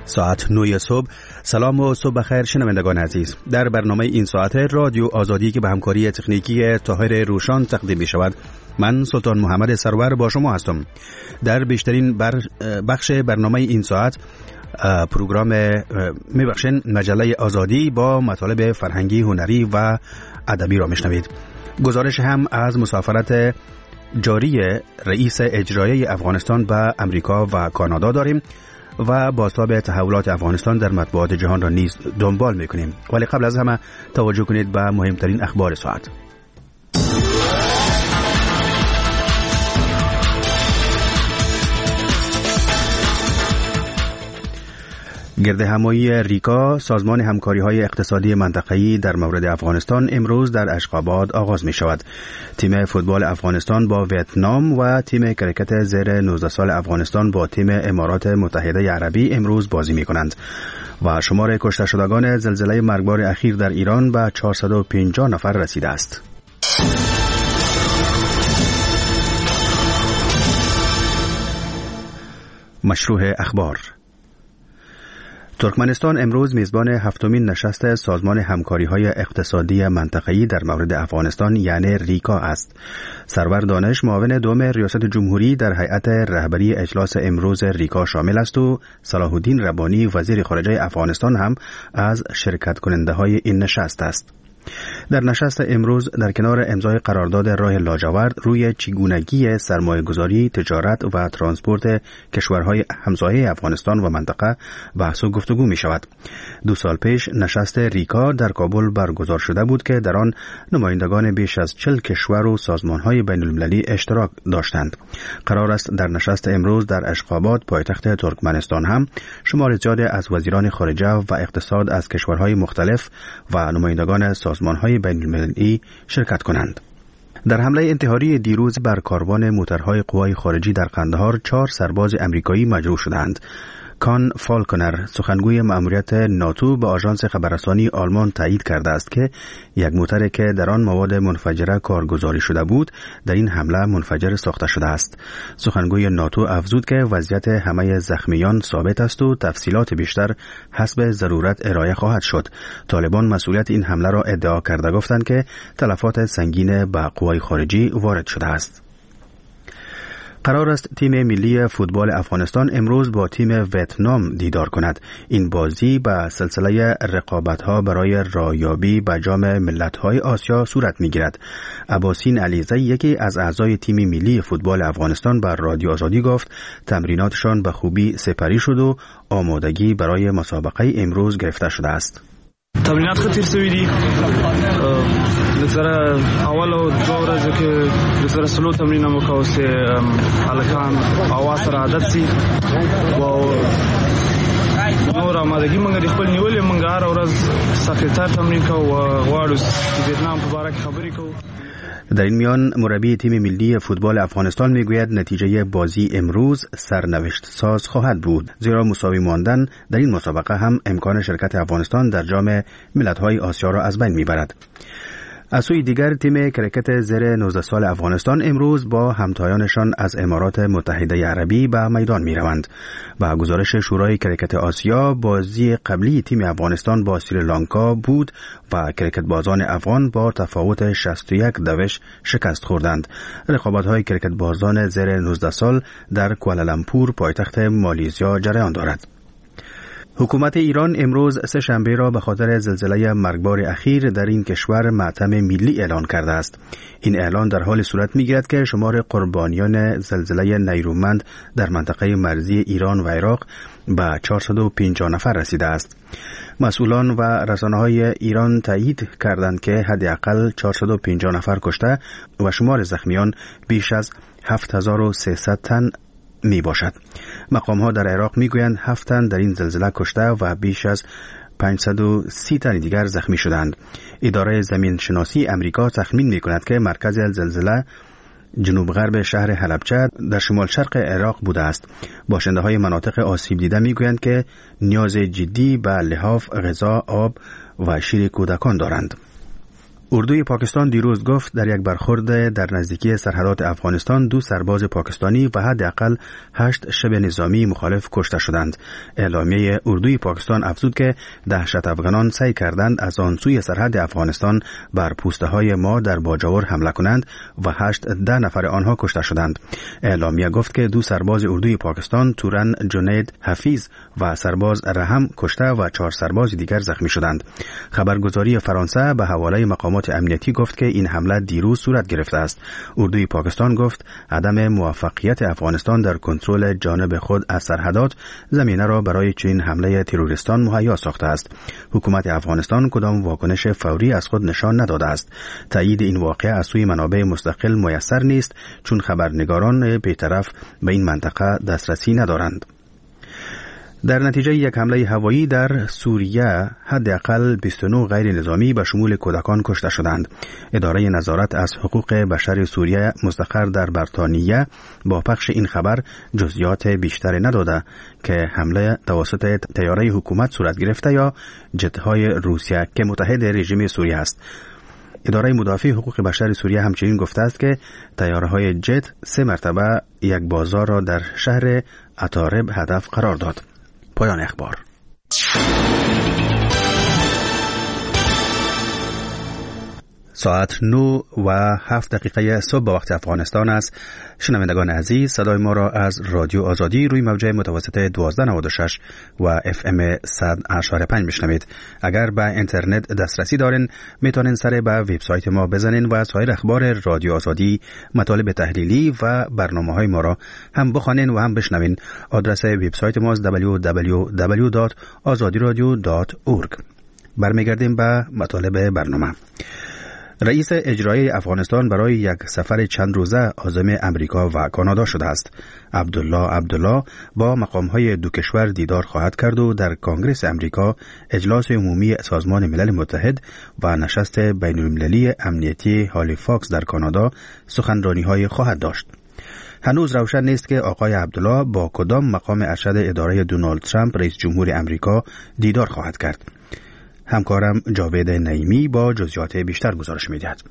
ساعت 9 صبح. سلام و صبح بخیر شنوندگان عزیز. در برنامه این ساعت رادیو آزادی که به همکاری تکنیکی طاهر روشان تقدیم می شود، من سلطان محمد سرور با شما هستم. در بیشترین بخش برنامه این ساعت مجله آزادی با مطالب فرهنگی، هنری و ادبی را میشنوید. گزارش هم از مسافرت جاری رئیس اجرایی افغانستان به امریکا و کانادا داریم و بازتاب تحولات افغانستان در مطبوعات جهان را نیز دنبال میکنیم. ولی قبل از همه توجه کنید به مهمترین اخبار ساعت. گردهمایی ریکا، سازمان همکاری‌های اقتصادی منطقه‌ای در مورد افغانستان، امروز در اشقاباد آغاز می‌شود. تیم فوتبال افغانستان با ویتنام و تیم کرکت زیر 19 سال افغانستان با تیم امارات متحده عربی امروز بازی می‌کنند و شمار کشته شدگان زلزله مرگبار اخیر در ایران به 450 نفر رسیده است. مشروع اخبار. ترکمنستان امروز میزبان هفتمین نشست سازمان همکاری‌های اقتصادی منطقه‌ای در مورد افغانستان یعنی ریکا است. سرور دانش، معاون دوم ریاست جمهوری در هیئت رهبری اجلاس امروز ریکا شامل است و صلاح الدین ربانی وزیر خارجه افغانستان هم از شرکت کننده‌های این نشست است. در نشست امروز در کنار امضای قرارداد راه لاجورد روی چگونگی سرمایه‌گذاری، تجارت و ترانسپورت کشورهای همسایه افغانستان و منطقه بحث و گفتگو می شود. 2 سال پیش نشست ریکا در کابل برگزار شده بود که در آن نمایندگان بیش از 40 کشور و سازمانهای بین المللی اشتراک داشتند. قرار است در نشست امروز در اشقاباد پایتخت ترکمنستان هم شمار زیادی از وزیران خارجه و اقتصاد از کشورهای مختلف و نمایندگان سازمان‌های بین‌المللی شرکت کنند. در حمله انتحاری دیروز بر کاروان موترهای قوای خارجی در قندهار 4 سرباز امریکایی مجروح شدند. کان فالکنر، سخنگوی مأموریت ناتو، به آژانس خبررسانی آلمان تایید کرده است که یک موتر که در آن مواد منفجره کارگزاری شده بود در این حمله منفجر ساخته شده است. سخنگوی ناتو افزود که وضعیت همه زخمیان ثابت است و تفصیلات بیشتر حسب ضرورت ارائه خواهد شد. طالبان مسئولیت این حمله را ادعا کرده گفتند که تلفات سنگین به قوای خارجی وارد شده است. قرار است تیم ملی فوتبال افغانستان امروز با تیم ویتنام دیدار کند. این بازی به سلسله رقابت‌ها برای رایابی به جام ملت‌های آسیا صورت می‌گیرد. عباسین علیزی، یکی از اعضای تیم ملی فوتبال افغانستان، بر رادیو آزادی گفت تمریناتشان به خوبی سپری شد و آمادگی برای مسابقه امروز گرفته شده است. تمرینات خطیر سوی دی. لسره اول و 2 ورځې کې لسره سلو تمرین مو کوو چې هلکان اواز سره عادت سي او نور آمادګي موږ د خپل نیولې موږ هر ورځ سخت تمرین کوو او غواړو چې ویتنام په باره کې خبرې کوو. در این میان مربی تیم ملی فوتبال افغانستان میگوید نتیجه بازی امروز سرنوشت ساز خواهد بود، زیرا مساوی ماندن در این مسابقه هم امکان شرکت افغانستان در جام ملت‌های آسیا را از بین میبرد. از سوی دیگر تیم کرکت زیر 19 سال افغانستان امروز با همتایانشان از امارات متحده عربی به میدان می روند. با گزارش شورای کرکت آسیا، بازی قبلی تیم افغانستان با سریلانکا بود و کرکت بازان افغان با تفاوت 61 شکست خوردند. رقابت‌های کرکت بازان زیر 19 سال در کوالالامپور پایتخت مالیزیا جریان دارد. حکومت ایران امروز سه شنبه را به خاطر زلزله مرگبار اخیر در این کشور ماتم ملی اعلان کرده است. این اعلان در حال صورت می‌گیرد که شمار قربانیان زلزله نیرومند در منطقه مرزی ایران و عراق به 450 نفر رسیده است. مسئولان و رسانه‌های ایران تایید کردند که حداقل 450 نفر کشته و شمار زخمیان بیش از 7300 تن می باشد. مقام ها در عراق می گویند 7 تن در این زلزله کشته و بیش از 530 تن دیگر زخمی شدند. اداره زمین شناسی امریکا تخمین می کند که مرکز زلزله جنوب غرب شهر حلبچه در شمال شرق عراق بوده است. باشنده های مناطق آسیب دیده می گویند که نیاز جدی به لحاف، غذا، آب و شیر کودکان دارند. اردوی پاکستان دیروز گفت در یک برخورد در نزدیکی سرحدات افغانستان 2 سرباز پاکستانی و حداقل 8 شبه نظامی مخالف کشته شدند. اعلامیه اردوی پاکستان افزود که دهشت افغانان سعی کردند از آن سوی سرحد افغانستان بر پوسته های ما در باجاور حمله کنند و 10 نفر آنها کشته شدند. اعلامیه گفت که 2 سرباز اردوی پاکستان تورن جنید حفیظ و سرباز رحم کشته و 4 سرباز دیگر زخمی شدند. خبرگزاری فرانسه به حواله مقامات امنیتی گفت که این حمله دیروز صورت گرفته است. اردوی پاکستان گفت عدم موفقیت افغانستان در کنترل جانب خود از سرحدات زمینه را برای چنین حمله تروریستان مهیا ساخته است. حکومت افغانستان کدام واکنش فوری از خود نشان نداده است. تایید این واقعه از سوی منابع مستقل میسر نیست چون خبرنگاران بی‌طرف به این منطقه دسترسی ندارند. در نتیجه یک حمله هوایی در سوریه حداقل 29 غیر نظامی به شمول کودکان کشته شدند. اداره نظارت از حقوق بشر سوریه مستقر در بریتانیا با پخش این خبر جزئیات بیشتری نداده که حمله توسط طیاره حکومت صورت گرفته یا جت‌های روسیه که متحد رژیم سوریه است. اداره مدافع حقوق بشر سوریه همچنین گفته است که طیاره‌های جت 3 مرتبه یک بازار را در شهر عطارب هدف قرار داد. پایان اخبار. ساعت 9:07 صبح به وقت افغانستان است. شنوندگان عزیز، صدای ما را از رادیو آزادی روی موج متوسط 1296 و FM 100.5 میشنوید. اگر به اینترنت دسترسی دارین میتونین سر به وبسایت ما بزنین و سایر اخبار رادیو آزادی، مطالب تحلیلی و برنامه‌های ما را هم بخوانین و هم بشنوین. آدرس وبسایت ما www.azadiradio.org. برمیگردیم به مطالب برنامه. رئیس اجرایی افغانستان برای یک سفر چند روزه عازم امریکا و کانادا شده است. عبدالله با مقام‌های دو کشور دیدار خواهد کرد و در کنگره امریکا، اجلاس عمومی سازمان ملل متحد و نشست بین‌المللی امنیتی هالیفاکس در کانادا سخنرانی‌های خواهد داشت. هنوز روشن نیست که آقای عبدالله با کدام مقام ارشد اداره دونالد ترامپ رئیس جمهور امریکا دیدار خواهد کرد. همکارم جاوید نعیمی با جزئیات بیشتر گزارش می‌دهد.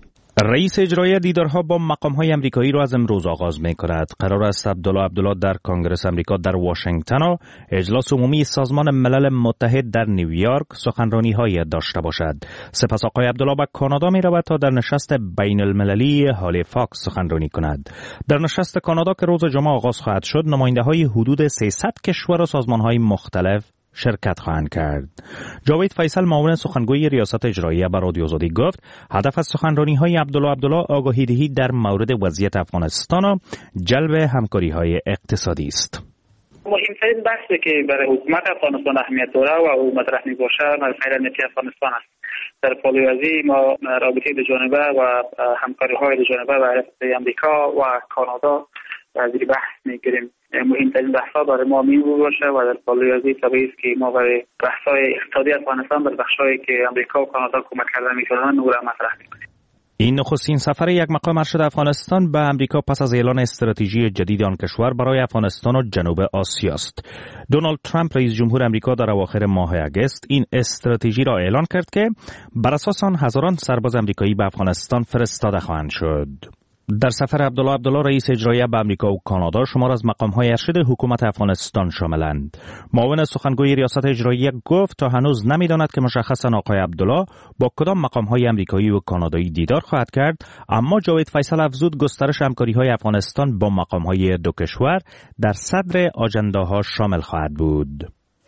رئیس اجرایی دیدارها با مقام‌های آمریکایی را از امروز آغاز می‌کند. قرار است عبدالله در کنگره آمریکا در واشنگتن و اجلاس عمومی سازمان ملل متحد در نیویورک سخنرانی‌های داشته باشد. سپس آقای عبدالله به کانادا می‌رود تا در نشست بین‌المللی هالیفاکس سخنرانی کند. در نشست کانادا که روز جمعه آغاز خواهد شد، نماینده‌های حدود 300 کشور و سازمان‌های مختلف شرکت خواهند کرد. جاوید فیصل، معاون سخنگوی ریاست اجراییه، به رادیو آزادی گفت هدف از سخنرانی‌های عبدالله آگاهی دهی در مورد وضعیت افغانستان و جلب همکاری‌های اقتصادی است. مهمترین بحثی که برای حکومت افغانستان اهمیت داره و مطرح می‌باشه مسئله امنیتی افغانستان است. در پالیوزی ما رابطه دو جانبه و همکاری‌های دو جانبه و امریکا و کانادا از این بحث می‌گیریم. مهمترین بحث‌ها برای ما می‌بود باشه و در پالیوزی طبیعی است که ما برای بحث‌های اقتصادی افغانستان در بخش‌هایی که امریکا و کانادا کمک کردن می‌کنن نور مطرح می‌کنیم. این نخستین سفر یک مقام ارشد افغانستان به امریکا پس از اعلان استراتژی جدید آن کشور برای افغانستان و جنوب آسیا است. دونالد ترامپ رئیس جمهور امریکا در اواخر ماه اگست این استراتژی را اعلان کرد که بر اساس آن هزاران سرباز امریکایی به افغانستان فرستاده خواهند شد. در سفر عبدالله رئیس اجرایی به امریکا و کانادا شمار از مقام‌های ارشد حکومت افغانستان شاملند. معاون سخنگوی ریاست اجرایی گفت تا هنوز نمی‌داند که مشخصاً آقای عبدالله با کدام مقام‌های امریکایی و کانادایی دیدار خواهد کرد، اما جاوید فیصل افزود گسترش همکاری‌های افغانستان با مقام‌های دو کشور در صدر آژنداها شامل خواهد بود.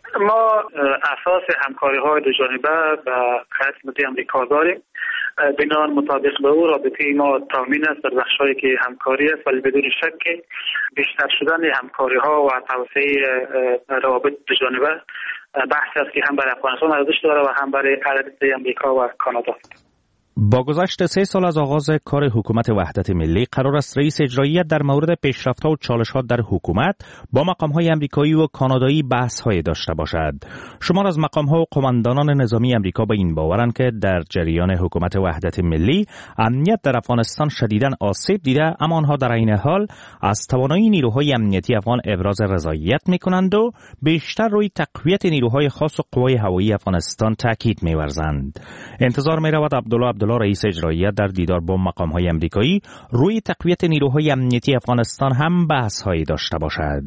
ما اساس همکاری‌های دو جانبه با خدمت امریکا داریم. بنابر مطابق به او رابطه ما تامین است در بخش‌هایی که همکاری است، ولی بدون شک بیشتر شدن همکاری‌ها و توسعه روابط دو جانبه بحث است که هم برای افغانستان ارزش داره و هم برای علاقه امریکا و کانادا. با گذشت 3 سال از آغاز کار حکومت وحدت ملی، قرار است رئیس اجرایی در مورد پیشرفت‌ها و چالش‌ها در حکومت با مقام‌های آمریکایی و کانادایی بحث‌های داشته باشد. شمار از مقام‌ها و قماندانان نظامی آمریکا به این باورند که در جریان حکومت وحدت ملی امنیت در افغانستان شدیداً آسیب دیده، اما آنها در عین حال از توانایی نیروهای امنیتی افغان ابراز رضایت می‌کنند و بیشتر روی تقویت نیروهای خاص و قوای هوایی افغانستان تاکید می‌ورزند. انتظار می‌رود عبدالله عبدالله رئیس اجرایی در دیدار با مقام‌های امریکایی روی تقویت نیروهای امنیتی افغانستان هم بحث‌هایی داشته باشد.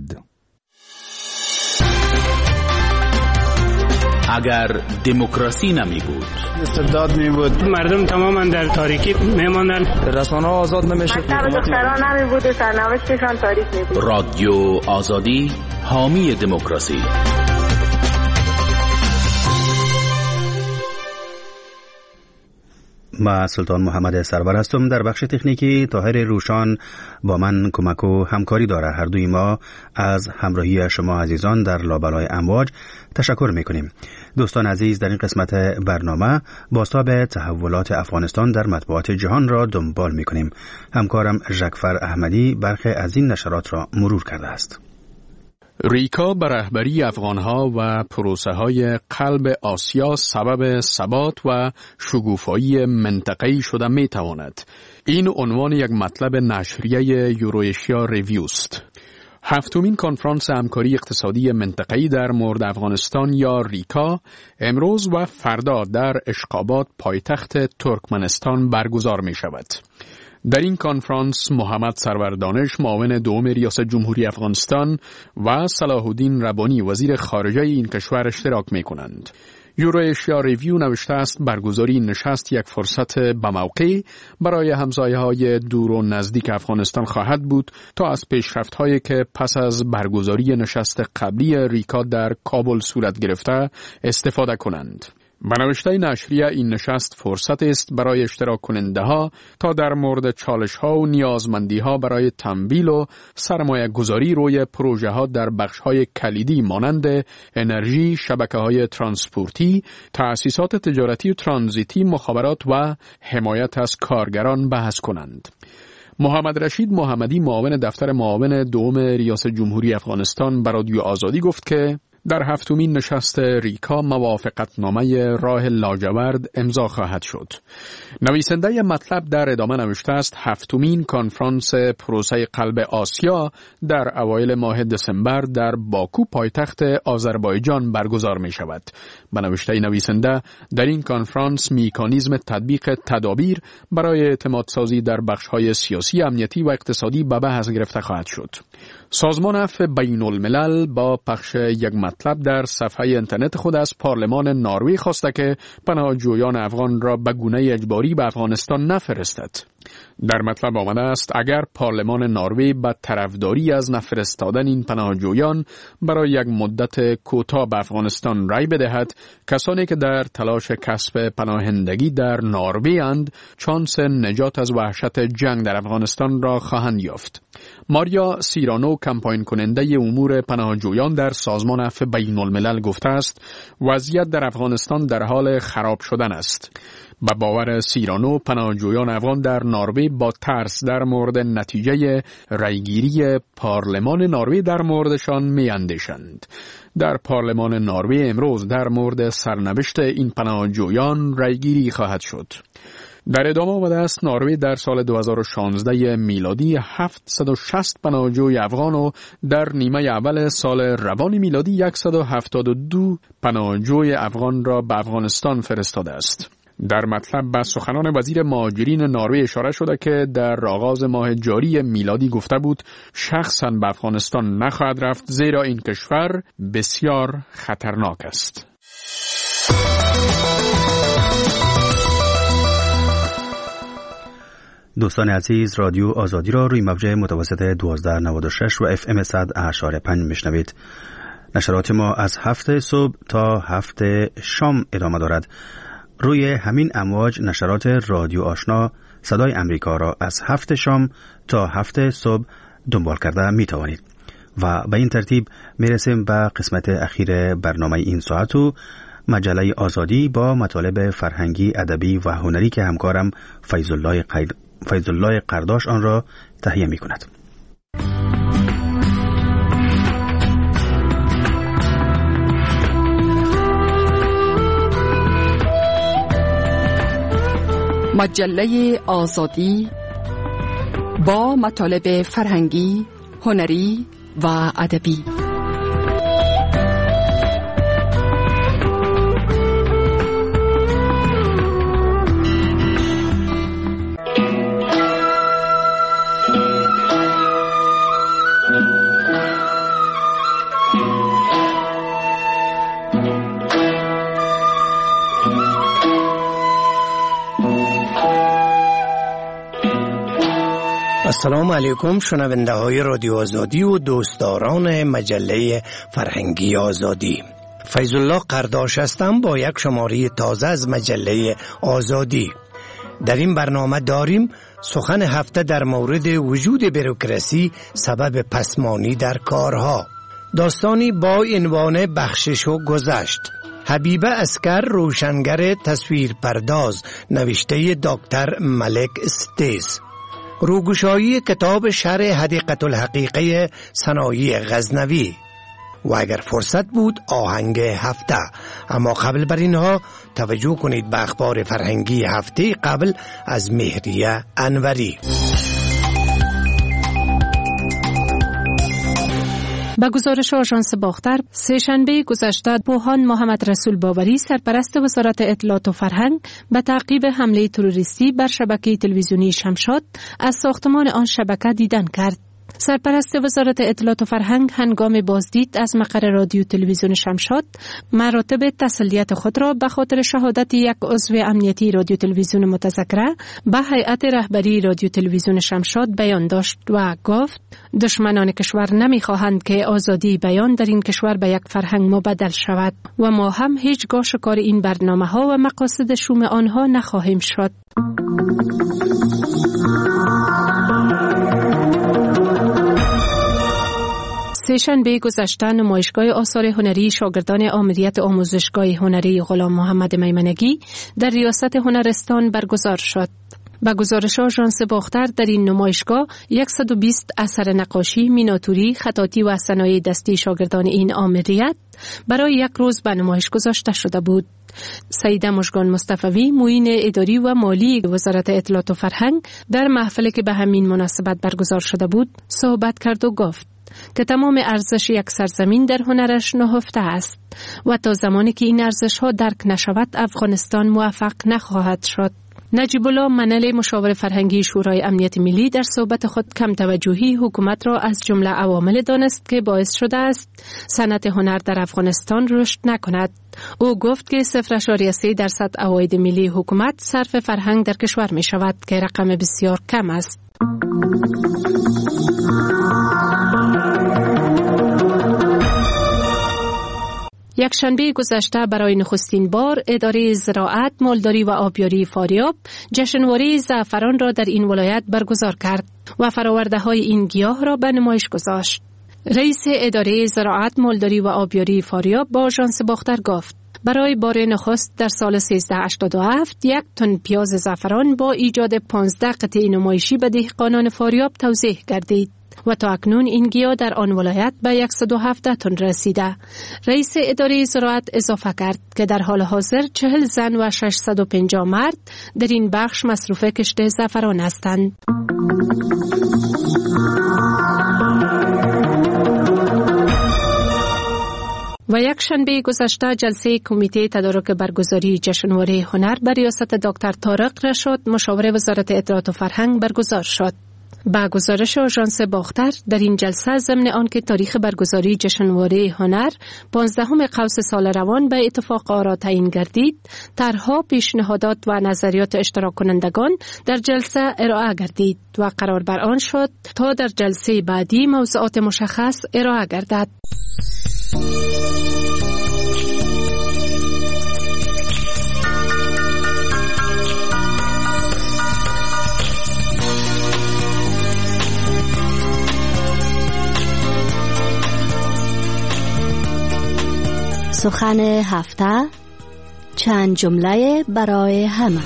اگر دموکراسی نمی بود، استبداد می بود، مردم تماما در تاریکی می ماندن، رسانه‌ها آزاد نمیشد، دختران نمی بود و سرنوشتشان تاریک می بود. رادیو آزادی حامی دموکراسی. ما سلطان محمد سرور هستم. در بخش تکنیکی طاهر روشان با من کمک و همکاری داره. هر دوی ما از همراهی شما عزیزان در لابلای امواج تشکر میکنیم. دوستان عزیز، در این قسمت برنامه بازتاب تحولات افغانستان در مطبوعات جهان را دنبال میکنیم. همکارم ژکفر احمدی برخی از این نشرات را مرور کرده است. ریکا به رهبری افغانها و پروسه های قلب آسیا سبب ثبات و شکوفایی منطقه‌ای شده می تواند. این عنوان یک مطلب نشریه یورویشیا ریویوست. هفتمین کنفرانس همکاری اقتصادی منطقه‌ای در مورد افغانستان یا ریکا امروز و فردا در اشقاباد پایتخت ترکمنستان برگزار می شود. در این کنفرانس محمد سرور دانش معاون دوم ریاست جمهوری افغانستان و صلاح الدین ربانی وزیر خارجه این کشور اشتراک می کنند. یورویشیا ریویو نوشته است برگزاری نشست یک فرصت بموقع برای همسایه‌های دور و نزدیک افغانستان خواهد بود تا از پیشرفت‌هایی که پس از برگزاری نشست قبلی ریکا در کابل صورت گرفته استفاده کنند. به نوشته نشریه این نشست فرصت است برای اشتراک کننده ها تا در مورد چالش ها و نیازمندی ها برای تمویل و سرمایه گذاری روی پروژه ها در بخش های کلیدی مانند انرژی، شبکه های ترانسپورتی، تأسیسات تجارتی و ترانزیتی، مخابرات و حمایت از کارگران بحث کنند. محمد رشید محمدی معاون دفتر معاون دوم ریاست جمهوری افغانستان به رادیو آزادی گفت که در هفتمین نشست ریکا موافقتنامه راه لاجورد امضا خواهد شد. نویسنده مطلب در ادامه نوشته است هفتمین کنفرانس پروسه قلب آسیا در اوایل ماه دسامبر در باکو پایتخت آذربایجان برگزار می شود. به نوشته نویسنده در این کنفرانس مکانیزم تطبیق تدابیر برای اعتماد سازی در بخش‌های سیاسی، امنیتی و اقتصادی به بحث گرفته خواهد شد. سازمان عفو بین الملل با پخش یک مطلب در صفحه اینترنت خود از پارلمان نروژ خواسته که پناهجویان افغان را به گونه اجباری به افغانستان نفرستد. در مطلب آمده است اگر پارلمان نروژ به طرفداری از نفرستادن این پناهجویان برای یک مدت کوتاه به افغانستان رای بدهد، کسانی که در تلاش کسب پناهندگی در نروژ اند چانس نجات از وحشت جنگ در افغانستان را خواهند یافت. ماریا سیرانو کمپاین کننده امور پناهجویان در سازمان عفو بین الملل گفته است وضعیت در افغانستان در حال خراب شدن است. به باور سیرانو پناهجویان افغان در نروژ با ترس در مورد نتیجه رایگیری پارلمان نروژ در موردشان می‌اندیشند. در پارلمان نروژ امروز در مورد سرنوشت این پناهجویان رایگیری خواهد شد. در ادامه آمده است نروژ در سال 2016 میلادی 760 پناهجوی افغان و در نیمه اول سال روان میلادی 172 پناهجوی افغان را به افغانستان فرستاده است. در مطلب به سخنان وزیر مهاجرین نروژ اشاره شده که در آغاز ماه جاری میلادی گفته بود شخصاً به افغانستان نخواهد رفت زیرا این کشور بسیار خطرناک است. دوستان عزیز، رادیو آزادی را روی موج متوسط 1296 و FM 100.5 میشنوید. نشرات ما از 7 صبح تا 7 شام ادامه دارد. روی همین امواج نشرات رادیو آشنا صدای امریکا را از 7 شام تا 7 صبح دنبال کرده می توانید. و به این ترتیب می رسیم به قسمت اخیر برنامه این ساعت و مجله آزادی با مطالب فرهنگی، ادبی و هنری که همکارم فیض الله قرداش آن را تهیه می کند. مجله آزادی با مطالب فرهنگی، هنری و ادبی. السلام علیکم شنونده های رادیو آزادی و دوستداران مجله فرهنگی آزادی. فیض الله قرداش هستم با یک شماره تازه از مجله آزادی. در این برنامه داریم سخن هفته در مورد وجود بروکراسی سبب پسمانی در کارها. داستانی با عنوان بخشش و گذشت. حبیبه اسکر روشنگر تصویرپرداز نوشته دکتر ملک استیز. روگشایی کتاب شرح حدیقة الحقیقه ثنایی غزنوی و اگر فرصت بود آهنگ هفته. اما قبل بر اینها توجه کنید به اخبار فرهنگی هفته قبل از مهریه انوری. با گزارش آژانس باختر سه‌شنبه گذشته بوهان محمد رسول باوری سرپرست وزارت اطلاعات و فرهنگ به تعقیب حمله تروریستی بر شبکه تلویزیونی شمشاد از ساختمان آن شبکه دیدن کرد. سرپرست وزارت اطلاعات و فرهنگ هنگام بازدید از مقر رادیو تلویزیون شمشاد مراتب تسلیت خود را به خاطر شهادت یک عضو امنیتی رادیو تلویزیون متذکره به هیئت رهبری رادیو تلویزیون شمشاد بیان داشت و گفت دشمنان کشور نمی‌خواهند که آزادی بیان در این کشور به یک فرهنگ مبدل شود و ما هم هیچگاه شکار این برنامه‌ها و مقاصد شوم آنها نخواهیم شد. سه‌شنبه گذشته نمایشگاه آثار هنری شاگردان آمریت آموزشگاه هنری غلام محمد میمنگی در ریاست هنرستان برگزار شد. با گزارش آژانس باختر در این نمایشگاه 120 اثر نقاشی، میناتوری، خطاطی و صنایع دستی شاگردان این آمریت برای یک روز به نمایش گذاشته شده بود. سیده مژگان مصطفی معین اداری و مالی وزارت اطلاعات و فرهنگ در محفلی که به همین مناسبت برگزار شده بود صحبت کرد و گفت که تمام ارزش یک سرزمین در هنرش نهفته است و تا زمانی که این ارزش ها درک نشود افغانستان موفق نخواهد شد. نجیب الله منل مشاور فرهنگی شورای امنیت ملی در صحبت خود کم توجهی حکومت را از جمله عوامل دانست که باعث شده است صنعت هنر در افغانستان رشد نکند. او گفت که 0.3% عواید ملی حکومت صرف فرهنگ در کشور می شود که رقم بسیار کم است. یک شنبه گذشته برای نخستین بار اداره زراعت، مالداری و آبیاری فاریاب جشنواره زعفران را در این ولایت برگزار کرد و فراورده های این گیاه را به نمایش گذاشت. رئیس اداره زراعت، مالداری و آبیاری فاریاب با آژانس باختر گفت برای بار نخست در سال 1387 یک تن پیاز زعفران با ایجاد 15 قطعه نمایشی به دهقانان فاریاب توزیع گردید و تا اکنون این گیاه در آن ولایت به 117 تن رسیده. رئیس اداره زراعت اضافه کرد که در حال حاضر 40 زن و 650 مرد در این بخش مصروف کشت زعفران هستند. و یک شنبه گذشته جلسه کمیته تدارک برگزاری جشنواره هنر به ریاست دکتر طارق رشاد مشاور وزارت اطلاعات و فرهنگ برگزار شد. با گزارش آژانس باختر در این جلسه ضمن آنکه تاریخ برگزاری جشنواره هنر 15 قوس سال روان به اتفاق آرا تعیین گردید، طرحها، پیشنهادات و نظریات اشتراک کنندگان در جلسه ارائه گردید و قرار بر آن شد تا در جلسه بعدی موضوعات مشخص ارائه گردد. سخن هفته، چند جمله برای همه.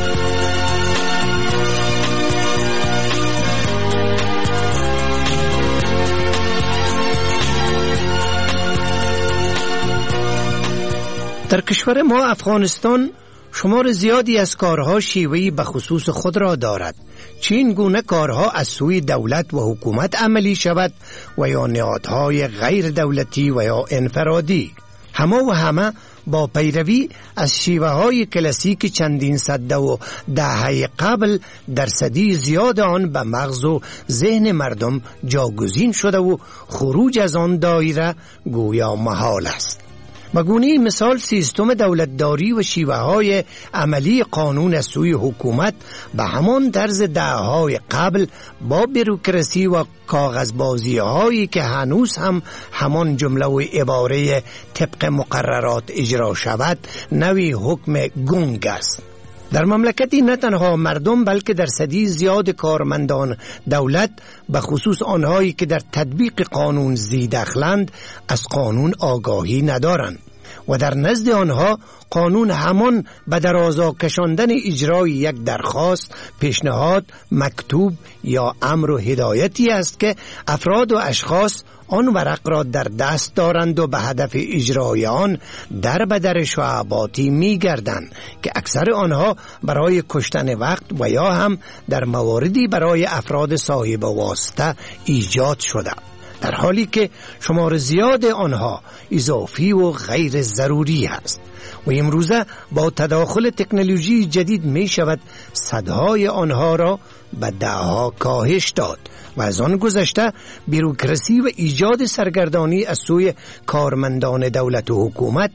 در کشور ما افغانستان شمار زیادی از کارها شیوهی به خصوص خود را دارد. چه این گونه کارها از سوی دولت و حکومت عملی شود و یا نهادهای غیر دولتی و یا انفرادی. همه با پیروی از شیوه های کلاسیک چندین صده و دهه قبل درصدی زیاد آن به مغز و ذهن مردم جاگزین شده و خروج از آن دایره گویا محال است. بگونه مثال سیستم دولتداری و شیوه های عملی قانون از سوی حکومت به همان طرز دهه‌های قبل با بروکراسی و کاغذبازی هایی که هنوز هم همان جمله و عباره طبق مقررات اجرا شود نوی حکم گنگ است. در مملکتی نه تنها مردم بلکه درصدی زیاد کارمندان دولت به خصوص آنهایی که در تطبیق قانون زیردخلند از قانون آگاهی ندارند و در نزد آنها قانون همان به درازا کشاندن اجرای یک درخواست، پیشنهاد، مکتوب یا امر و هدایتی است که افراد و اشخاص آن ورق را در دست دارند و به هدف اجرای آن در بدر شعباتی می گردند که اکثر آنها برای کشتن وقت و یا هم در مواردی برای افراد صاحب واسطه ایجاد شده، در حالی که شمار زیاد آنها اضافی و غیر ضروری است. و امروزه با تداخل تکنولوژی جدید می شود صدهای آنها را به دهها کاهش داد و از آن گذشته بروکراسی و ایجاد سرگردانی از سوی کارمندان دولت و حکومت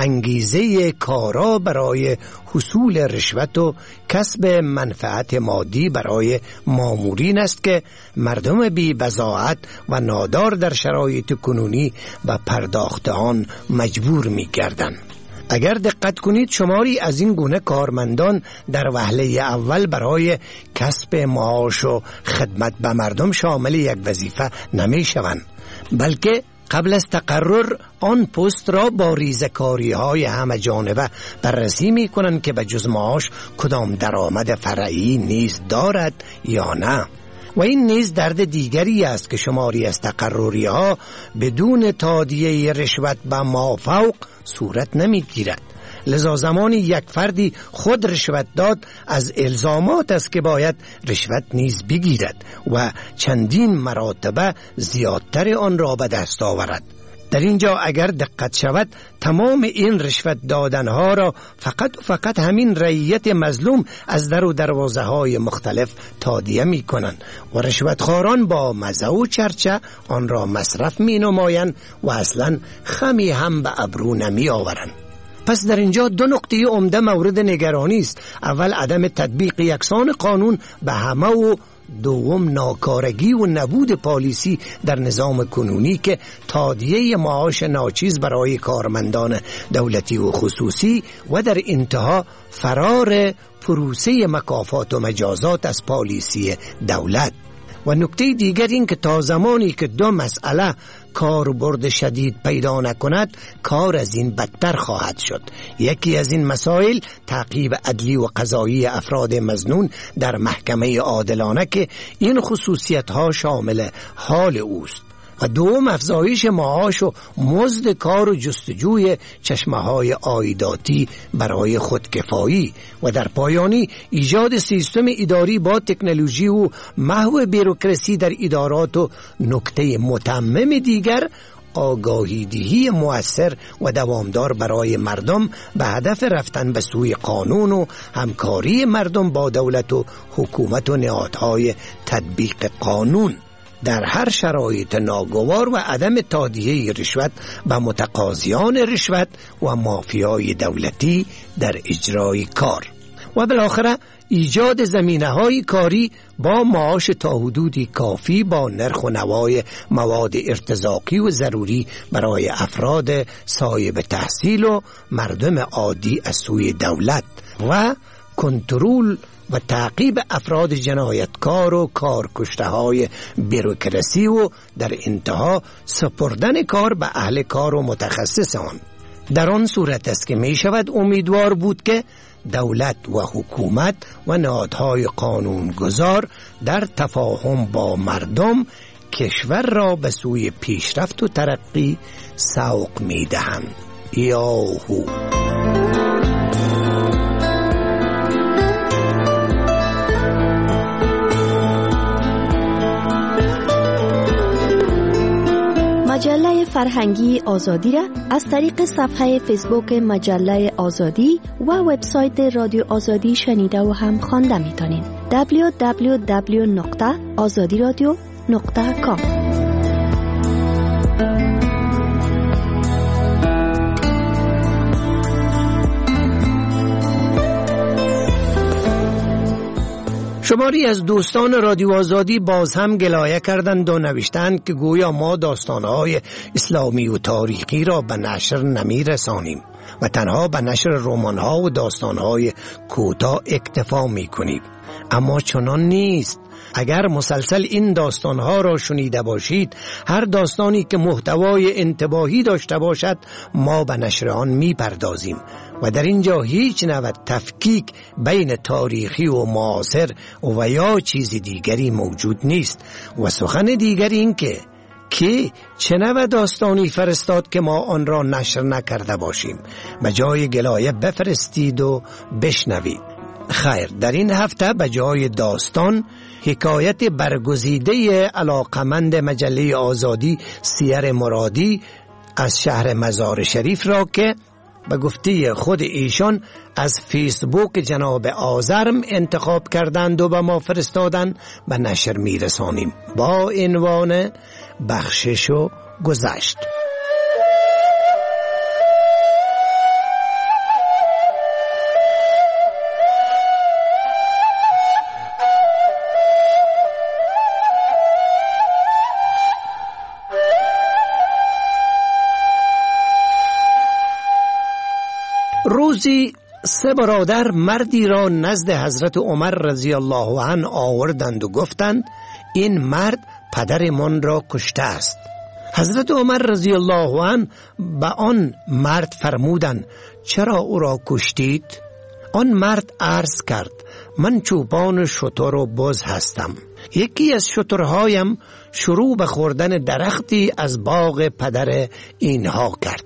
انگیزه کارا برای حصول رشوت و کسب منفعت مادی برای مامورین است که مردم بی بضاعت و نادار در شرایط کنونی و پرداخت آن مجبور می گردند. اگر دقت کنید شماری از این گونه کارمندان در وهله اول برای کسب معاش و خدمت به مردم شامل یک وظیفه نمی شوند، بلکه قبل از تقرر آن پست را با ریزکاری های همه جانبه بررسی می کنند که به جز معاش کدام درآمد فرعی نیز دارد یا نه. و این نیز درد دیگری است که شماری از تقرری ها بدون تادیه رشوت به مافوق صورت نمی گیرد. لذا زمانی یک فردی خود رشوت داد از الزامات است که باید رشوت نیز بگیرد و چندین مراتبه زیادتر آن را به دست آورد. در اینجا اگر دقت شود تمام این رشوت دادنها را فقط همین رعیت مظلوم از در و دروازه های مختلف تادیه می کنند و رشوتخواران با مزه و چرچه آن را مصرف می نمایند و اصلا خمی هم به ابرو نمی آورند. پس در اینجا دو نقطه عمده مورد نگرانی است. اول عدم تطبیق یکسان قانون به همه و دوم ناکارگی و نبود پالیسی در نظام کنونی که تادیه معاش ناچیز برای کارمندان دولتی و خصوصی و در انتها فرار پروسه مکافات و مجازات از پالیسی دولت. و نکته دیگر این که تا زمانی که دو مسئله کاربرد شدید پیدا نکند کار از این بدتر خواهد شد. یکی از این مسائل تعقیب عدلی و قضایی افراد مظنون در محکمه عادلانه که این خصوصیت ها شامل حال اوست و دوم افزایش معاش و مزد کار و جستجوی چشمه های عایداتی برای خودکفایی و در پایانی ایجاد سیستم اداری با تکنولوژی و محو بروکراسی در ادارات و نکته متمم دیگر آگاهی دهی مؤثر و دوامدار برای مردم به هدف رفتن به سوی قانون و همکاری مردم با دولت و حکومت و نهادهای تطبیق قانون در هر شرایط ناگوار و عدم تادیه رشوت به متقاضیان رشوت و مافیای دولتی در اجرای کار و بالاخره ایجاد زمینه‌های کاری با معاش تا حدودی کافی با نرخ و نوای مواد ارتزاقی و ضروری برای افراد صاحب تحصیل و مردم عادی از سوی دولت و کنترل و تعقیب افراد جنایتکار و کارکشته‌های بروکراسی و در انتها سپردن کار به اهل کار و متخصص آن. در آن صورت است که می شود امیدوار بود که دولت و حکومت و نهادهای قانونگذار در تفاهم با مردم کشور را به سوی پیشرفت و ترقی سوق می دهند. یاهو مجله فرهنگی آزادی را از طریق صفحه فیسبوک مجله آزادی و وبسایت رادیو آزادی شنیده و هم خوانده می‌تونید. www.azadiradio.com شماری از دوستان رادیو آزادی باز هم گلایه کردند و نوشتند که گویا ما داستانهای اسلامی و تاریخی را به نشر نمی رسانیم و تنها به نشر رمان‌ها و داستانهای کوتاه اکتفا می کنیم. اما چنان نیست. اگر مسلسل این داستانها را شنیده باشید، هر داستانی که محتوای انتباهی داشته باشد ما به نشر آن می پردازیم و در اینجا هیچ نوع تفکیک بین تاریخی و معاصر و یا چیز دیگری موجود نیست. و سخن دیگر این که چه نوع داستانی فرستاد که ما آن را نشر نکرده باشیم؟ به جای گلایه بفرستید و بشنوید. خیر، در این هفته به جای داستان حکایت برگزیده علاقمند مجله آزادی سیر مرادی از شهر مزار شریف را که به گفته خود ایشان از فیسبوک جناب آزرم انتخاب کردند و به ما فرستادند به نشر میرسانیم با عنوان بخشش و گذشت. روزی 3 برادر مردی را نزد حضرت عمر رضی الله عنه آوردند و گفتند این مرد پدرمان را کشته است. حضرت عمر رضی الله عنه به آن مرد فرمودند چرا او را کشتید؟ آن مرد عرض کرد من چوپان شتر و بز هستم. یکی از شترهایم شروع به خوردن درختی از باغ پدر اینها کرد.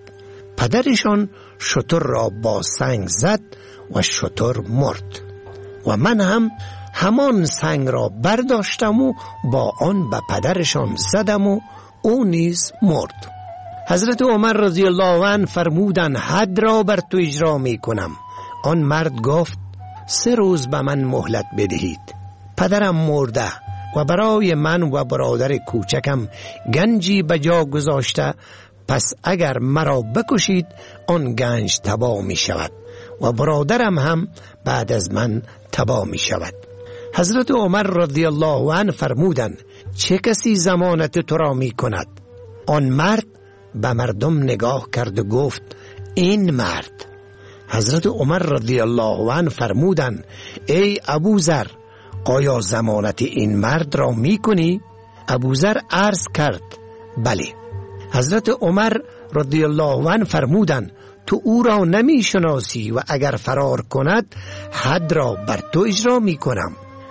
پدرشان شتر را با سنگ زد و شتر مرد و من هم همان سنگ را برداشتم و با آن به پدرشان زدم و او نیز مرد. حضرت عمر رضی الله عنه فرمودند حد را بر تو اجرا می کنم. آن مرد گفت 3 روز به من مهلت بدهید. پدرم مرده و برای من و برادر کوچکم گنجی به جا گذاشته، پس اگر مرا بکشید آن گنج تباه می شود و برادرم هم بعد از من تباه می شود. حضرت عمر رضی الله عنه فرمودند چه کسی ضمانت تو را می کند؟ آن مرد به مردم نگاه کرد و گفت این مرد. حضرت عمر رضی الله عنه فرمودند ای ابوذر آیا ضمانت این مرد را می کنی؟ ابوذر عرض کرد بله. حضرت عمر رضی الله عنه فرمودند تو او را نمی شناسی و اگر فرار کند حد را بر تو اجرا می کنم.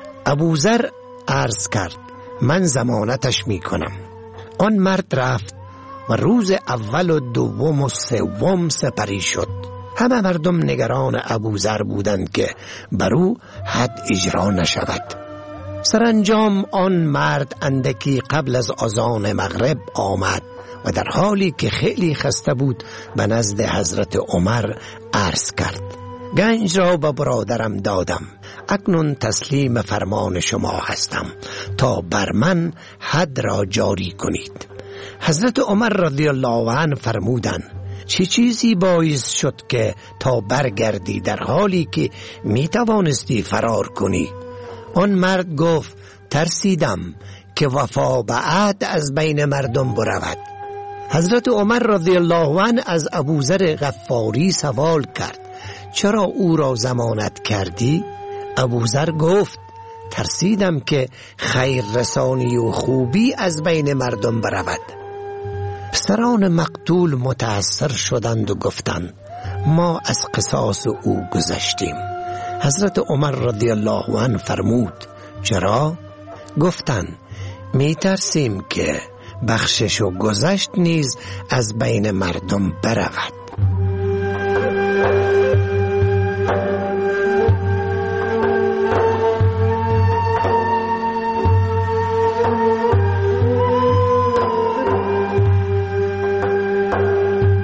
ابوذر عرض کرد من ضمانتش می کنم. آن مرد رفت و روز اول و دوم و سوم سپری شد. همه مردم نگران ابوذر بودند که بر او حد اجرا نشود. سرانجام آن مرد اندکی قبل از اذان مغرب آمد و در حالی که خیلی خسته بود به نزد حضرت عمر عرض کرد گنج را به برادرم دادم، اکنون تسلیم فرمان شما هستم تا بر من حد را جاری کنید. حضرت عمر رضی الله عنه فرمودند چه چیزی باعث شد که تا برگردی در حالی که می توانستی فرار کنی؟ آن مرد گفت ترسیدم که وفا به عهد از بین مردم برود. حضرت عمر رضی الله عنه از ابوذر غفاری سوال کرد چرا او را ضمانت کردی؟ ابوذر گفت ترسیدم که خیر رسانی و خوبی از بین مردم برود. پسران مقتول متأثر شدند و گفتند ما از قصاص او گذشتیم. حضرت عمر رضی الله عنه فرمود چرا؟ گفتند می ترسیم که بخشش و گذشت نیز از بین مردم برود.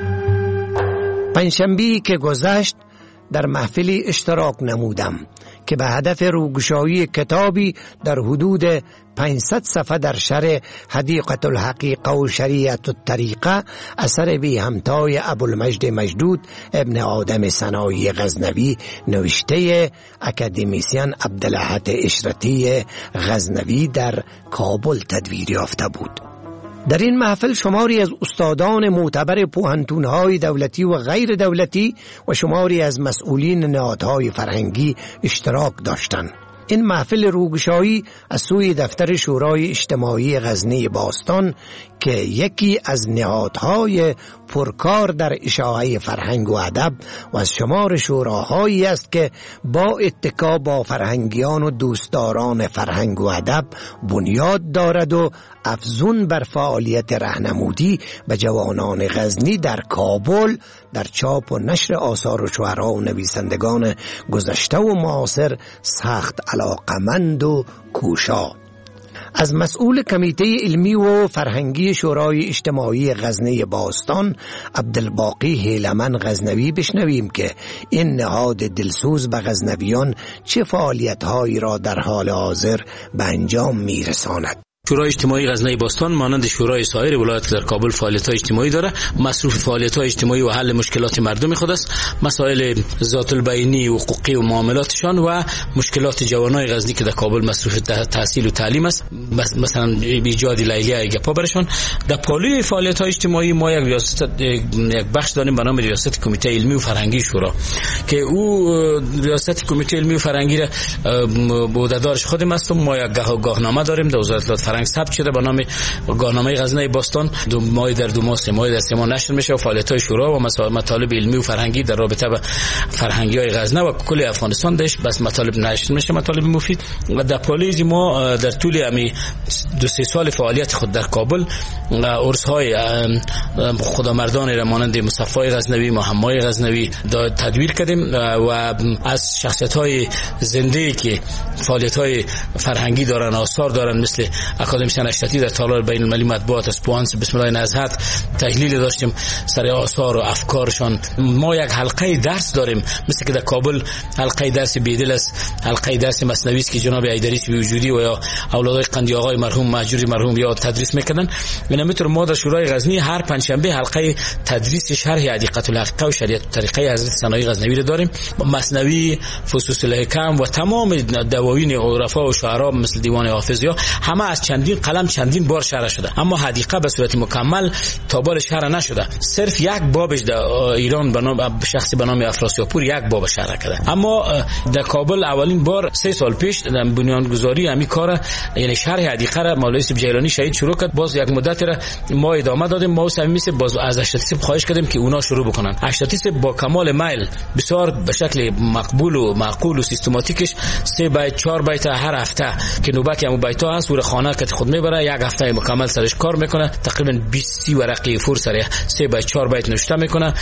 پنجشنبه‌ای که گذشت در محفلی اشتراک نمودم که به هدف روگشایی کتابی در حدود 500 صفحه در شرح حدیقة الحقیقه و شریعت الطریقه اثر بی همتای ابوالمجد مجدود ابن آدم سنایی غزنوی نوشته اکادمیسین عبدالاحد اشرتی غزنوی در کابل تدوین یافته بود. در این محفل شماری از استادان معتبر پوهنتون‌های دولتی و غیر دولتی و شماری از مسئولین نهادهای فرهنگی اشتراک داشتند. این محفل روگشایی از سوی دفتر شورای اجتماعی غزنی باستان که یکی از نهادهای پرکار در اشاعه فرهنگ و ادب و از شمار شوراهایی است که با اتکا با فرهنگیان و دوستداران فرهنگ و ادب بنیاد دارد و افزون بر فعالیت راهنمودی به جوانان غزنی در کابل در چاپ و نشر آثار و شعرا و نویسندگان گذشته و معاصر سخت علاقمند و کوشا. از مسئول کمیته علمی و فرهنگی شورای اجتماعی غزنی باستان عبدالباقی هیلمن غزنوی بشنویم که این نهاد دلسوز به غزنویان چه فعالیت‌هایی را در حال حاضر به انجام می‌رساند. شورای اجتماعی غزنی باستان مانند شورای سایر ولایت در کابل فعالیت‌های اجتماعی داره. مصروف فعالیت‌های اجتماعی و حل مشکلات مردم خود است. مسائل ذات البینی و حقوقی و معاملاتشان و مشکلات جوانای غزنی که در کابل مصروف تحصیل و تعلیم است، مثلا ایجاد لیلیه گپا برشان. در پالوی فعالیت‌های اجتماعی ما یک بخش داریم به نام ریاست کمیته علمی و فرهنگی شورا که او ریاست کمیته علمی و فرهنگی را بوده‌دارش خودم هستم. ما یک گاهنامه داریم در وزارت فرهنگ ثبت شده به نام گاهنامه غزنی باستان. دو ماه در 2 ماه 3 ماه در 3 ماه نشر میشه و فعالیت‌های شورا و مطالب علمی و فرهنگی در رابطه با فرهنگی‌های غزنی و کل افغانستان داشت بس مطالب نشر میشه، مطالب مفید. و در پالیز ما در طول امی 2-3 سال فعالیت خود در کابل عرس‌های خدامردان را مانند مصفای غزنوی، محمای غزنوی تدویر کردیم و از شخصیت‌های زنده که فعالیت‌های فرهنگی دارن، آثار دارن، مثل اکادمیسین اشرتی در تالار بین المللی مطبوعات اسپوانس بسم الله نزهت تحلیل داشتیم سر آثار و افکارشان. ما یک حلقه درس داریم مثل که در کابل حلقه درس بیدل است، حلقه درس مثنوی است که جناب ایدریس وجودی و یا اولادای قندی آقای مرحوم ماجوری مرحوم یا تدریس میکردن. اینطور ما در شورای غزنی هر پنجشنبه حلقه تدریس شرح حدیقة الحقیقه و شریعت الطریقه حضرت سنایی غزنوی را داریم. مثنوی، فصوص الحکم و تمام دواوین عرفا و شعرا مثل دیوان حافظ یا همه از چندین قلم چندین بار شرح شده، اما حدیقه به صورت مکمل تا بال شرح نشده. صرف یک بابش در ایران به نام شخصی به نام افراسیابپور یک باب شرح کرده. اما در کابل اولین بار 3 سال پیش در بنیانگذاری همین کار یعنی شرح حدیقه را مولوی سیب جیلانی شهید شروع کرد. باز یک مدت را ما ادامه دادیم. ما صمیمی باز از اشتاتیسم خواهش کردیم که اونا شروع بکنن. اشتاتیسم با کمال میل بسیار به شکل مقبول و معقول و سیستماتیکش 3 بیت 4 بیت هر هفته که نوبت همون بیت ها هست سور خانه که خود میبره، یک هفته مکمل سرش کار میکنه. تقریبا 20 ورقه فور سر 3 بیت 4 بیت نوشته میکنه،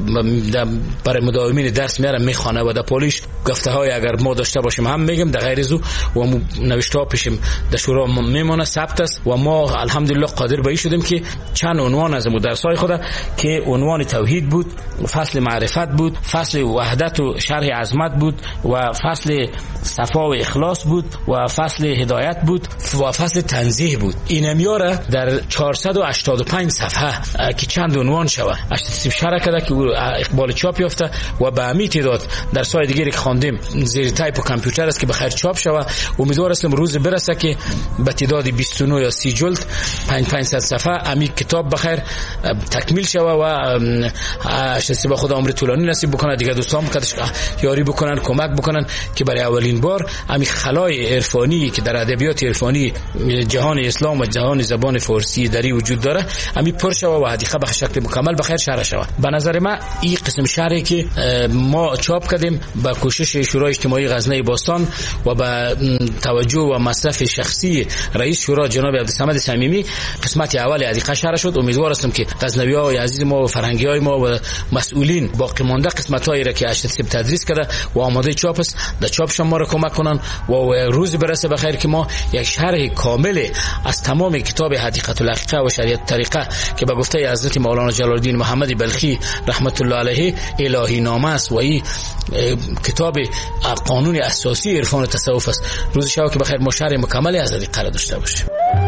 برای مداومین درس میاره میخونه و در پولیش گفته های اگر ما داشته باشیم هم میگم در غیر زو و نوشته ها پیشم در شورا میمونه ثبت است و ما الحمدلله قادر به این شدیم که چند عنوان از درس های خود که عنوان توحید بود، فصل معرفت بود، فصل وحدت و شرح عظمت بود و فصل صفا و اخلاص بود و فصل هدایت بود و فصل تنزیه بود. این میاره در 485 صفحه که چند عنوان شوه اشتاتیسم شرح کرده که اقبال چاپ یافته و به همین تعداد در سای دیگری که خواندیم زیر تایپ و کامپیوتر است که بخیر چاپ شوه. امیدوار هستم روز برسه که به تعداد 29 یا 30 جلد 500 صفحه همین کتاب بخیر تکمیل شوه و اشتاتیسم به خدا عمر طولانی نصیب بکنه. دیگه دوستان کدش یاری بکنن، کمک بکنن که برای اولین بار همین خلای عرفانی که در ادبیات عرفانی جهان اسلام و جهان زبان فارسی دری وجود داره همین پر شوه و حدیقه به شکل مکمل بخیر شرح شوه. به نظر من این قسم شرحی که ما چاپ کردیم با کوشش شورای اجتماعی غزنی باستان و با توجه و مصرف شخصی رئیس شورا جناب عبدالصمد صمیمی قسمت اول حدیقه شرح شد. امیدوار هستم که غزنوی‌های عزیز ما و فرهنگی‌های ما و مسئولین باقی مانده قسمت‌هایی را که اشتاتیسم تدریس کرده و آماده چاپ است در چاپش ما را کمک کنن و روز برسه بخیر که ما یک شرح کامل کامل از تمام کتاب حدیقة الحقیقه و شریعت طریقه که به گفته حضرت مولانا جلال الدین محمد بلخی رحمت الله علیه الهی نامه است و این کتاب قانون اساسی عرفان و تصوف است. روز شب که بخیر ما شرح مکمل از حدیقه را داشته باشیم.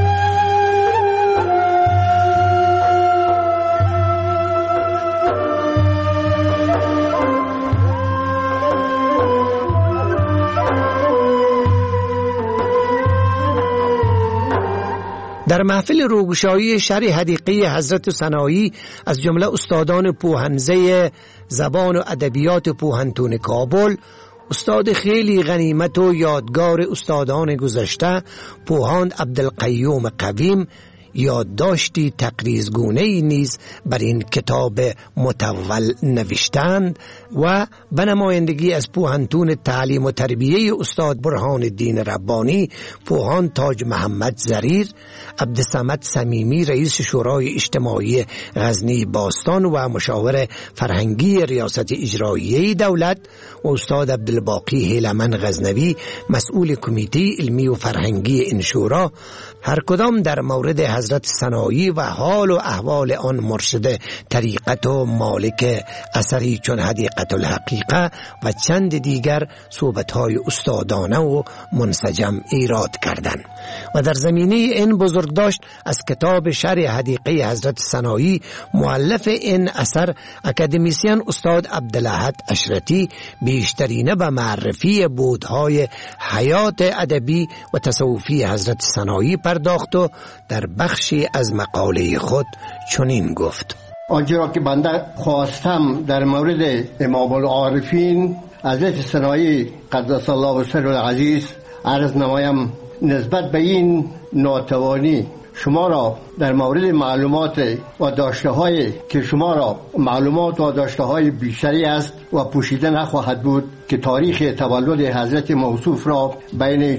در محفل روگشایی شرح حدیقه حضرت سنایی از جمله استادان پوهنزه زبان و ادبیات پوهنتون کابل، استاد خیلی غنیمت و یادگار استادان گذشته پوهاند عبدالقیوم قویم یادداشتی تقریزگونه‌ای نیز بر این کتاب مطول نوشتند و به نمایندگی از پوهنتون تعلیم و تربیه استاد برهان الدین ربانی، پوهان تاج محمد زریر، عبدالصمد صمیمی رئیس شورای اجتماعی غزنی باستان و مشاور فرهنگی ریاست اجراییه دولت و استاد عبدالباقی هیلمن غزنوی مسئول کمیته علمی و فرهنگی این شورا، هر کدام در مورد حضرت سنایی و حال و احوال آن مرشد طریقت و مالک اثری چون حدیقة الحقیقه و چند دیگر صحبت‌های استادانه و منسجم ایراد کردند و در زمینه این بزرگداشت از کتاب شرح حدیقه حضرت سنایی مؤلف این اثر اکادمیسین استاد عبدالاحد اشرتی بیشترینه به معرفی بودهای حیات ادبی و تصوفی حضرت سنایی پرداخت و در بخشی از مقاله خود چنین گفت: آنچه را که بنده خواستم در مورد امام العارفین حضرت سنایی قدس الله سره العزیز عرض نمایم، نسبت به این ناتوانی شما را در مورد معلومات و داشته‌های که شما را معلومات و داشته‌های بیشتری است و پوشیده نخواهد بود که تاریخ تولد حضرت موصوف را بین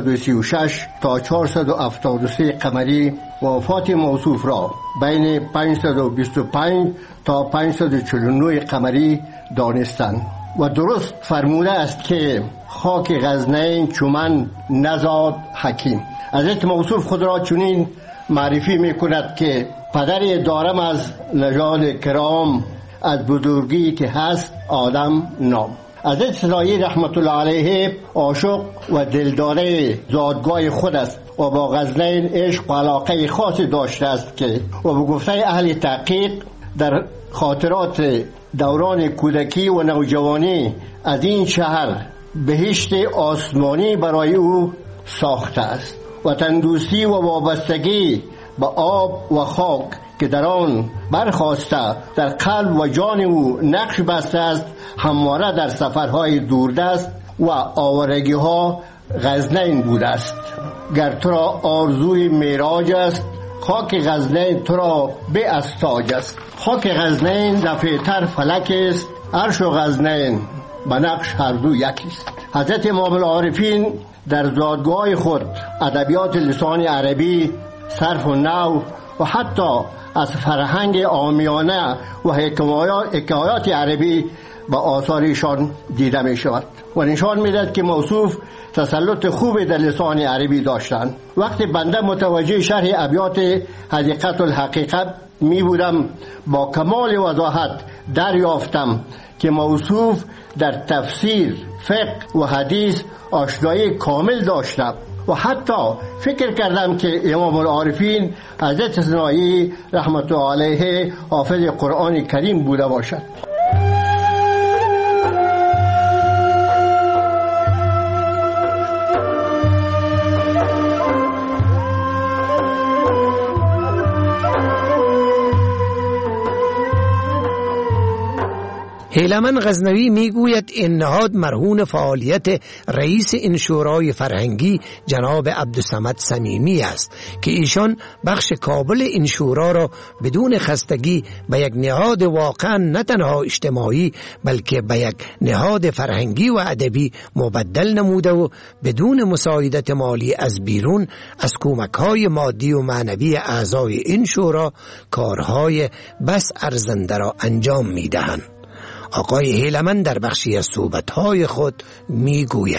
436 تا 473 قمری و وفات موصوف را بین 525 تا 549 قمری دانستند و درست فرموده است که خاک غزنین چومن نزاد حکیم. حضرت موصوف خود را چنین معرفی می کند که پدر دارم از نژاد کرام، از بزرگی که هست آدم نام. حضرت سنایی رحمت الله علیه عاشق و دلدار زادگاه خود است و با غزنین عشق و علاقه خاصی داشته است که و به گفته اهل تحقیق در خاطرات دوران کودکی و نوجوانی از این شهر بهشت آسمانی برای او ساخته است و تندرستی و وابستگی به آب و خاک که در آن برخاسته در قلب و جان او نقش بسته است، همواره در سفرهای دوردست و آوارگی ها غزنین بوده است. گر تو را آرزوی معراج است، خاک غزنین تو را به از تاج است. خاک غزنین رفیع‌تر فلک است، عرش و غزنین به نقش هر دو یکی است. حضرت امام العارفین در زادگاه خود ادبیات لسان عربی، صرف و نحو و حتی از فرهنگ عامیانه و حکایات عربی به آثارشان دیده می شود و نشان می دهد که موصوف تسلط خوبی در لسان عربی داشتند. وقتی بنده متوجه شرح ابیات حدیقة الحقیقه می بودم، با کمال وضاحت دریافتم که موصوف در تفسیر، فقه و حدیث آشنایی کامل داشتم و حتی فکر کردم که امام العارفین حضرت سنایی رحمت الله علیه حافظ قرآن کریم بوده باشد. هیلمن غزنوی میگوید این نهاد مرهون فعالیت رئیس این شورای فرهنگی جناب عبدالصمد صمیمی است که ایشان بخش کابل این شورا را بدون خستگی به یک نهاد واقعا نه تنها اجتماعی بلکه به یک نهاد فرهنگی و ادبی مبدل نموده و بدون مساعدت مالی از بیرون از کمک‌های مادی و معنوی اعضای این شورا کارهای بس ارزنده را انجام می‌دهند. آقای هیلمن در بخشی از صحبت‌های خود می‌گوید: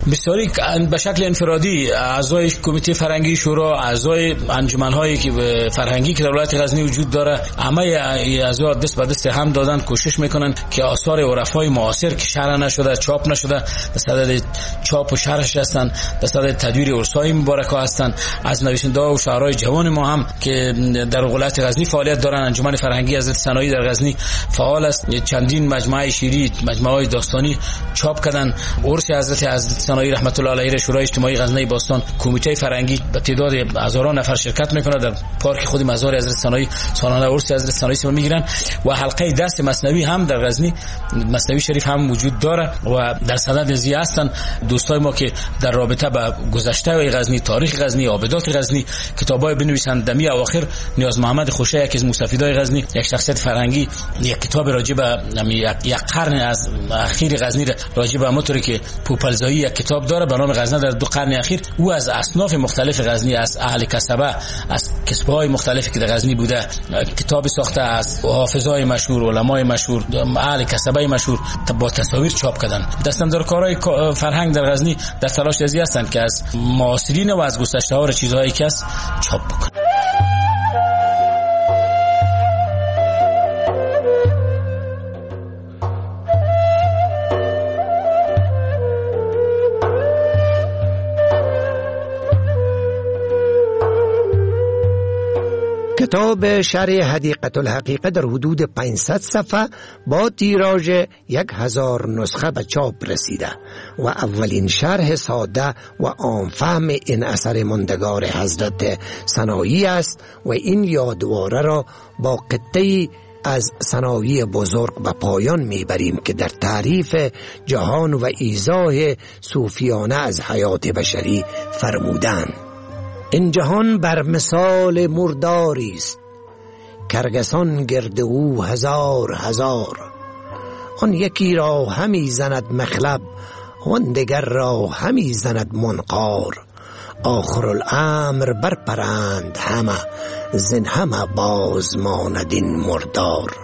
بسیاری به شکل انفرادی اعضای کمیته فرهنگی شورا، اعضای انجمن‌هایی که فرهنگی که در ولایت غزنی وجود داره، همه اعضا دست به دست هم دادن، کوشش میکنن که آثار عرفای معاصر که شرح نشده، چاپ نشده، در صدد چاپ و شرحش هستن، در صدد تدویر عرسای مبارکه هستن. از نویسنده‌ها و شاعرای جوان ما هم که در ولایت غزنی فعالیت دارن، انجمن فرهنگی حضرت ثنایی در غزنی فعال است، چندین مجموعه شعری، مجموعه داستانی چاپ کردن. عرس حضرت ثنایی رحمت الله علیه شورای اجتماعی غزنی باستان، کمیته فرهنگی به تعداد هزاران نفر شرکت میکنه در پارک خود مزار حضرت ثنایی، سالانه عرس حضرت ثنایی رو میگیرن. و حلقه درس مثنوی هم در غزنی، مثنوی شریف هم وجود داره و در صدد زی هستن دوستای ما که در رابطه با گذشته غزنی، تاریخ غزنی، آبادات غزنی کتابای بنویسن. دمی اواخر نیاز محمد خوشه یکی از مستفیدای غزنی، یک شخصیت فرهنگی، یک کتاب راجع به یک قرن از اخیر غزنی راجع به موتوری که پوپلزایی یک کتاب داره به نام غزنه در 2 قرن اخیر. او از اصناف مختلف غزنی، از اهل کسبه، از کسب‌های مختلفی که در غزنی بوده کتاب ساخته، از حافظای مشهور، علمای مشهور، اهل کسبه مشهور با تصاویر چاپ کردن. دستاندرکارای فرهنگ در غزنی در تلاش ازی هستند که از معاصرین و از گذشته‌ها را چیزهایی که است چاپ بکنن. کتاب شرح حدیقة الحقیقه در حدود 500 صفحه با تیراژ 1000 نسخه به چاپ رسیده و اولین شرح ساده و عامفهم این اثر ماندگار حضرت ثنایی است و این یادواره را با قطعی از ثنایی بزرگ به پایان میبریم که در تعریف جهان و ایضاح صوفیانه از حیات بشری فرمودند: این جهان بر مثال مرداری است، کرگسان گرد او هزار هزار. آن یکی را همی زند مخلب، آن دگر را همی زند منقار. آخر الامر برپرند همه، زین همه باز ماند این مردار.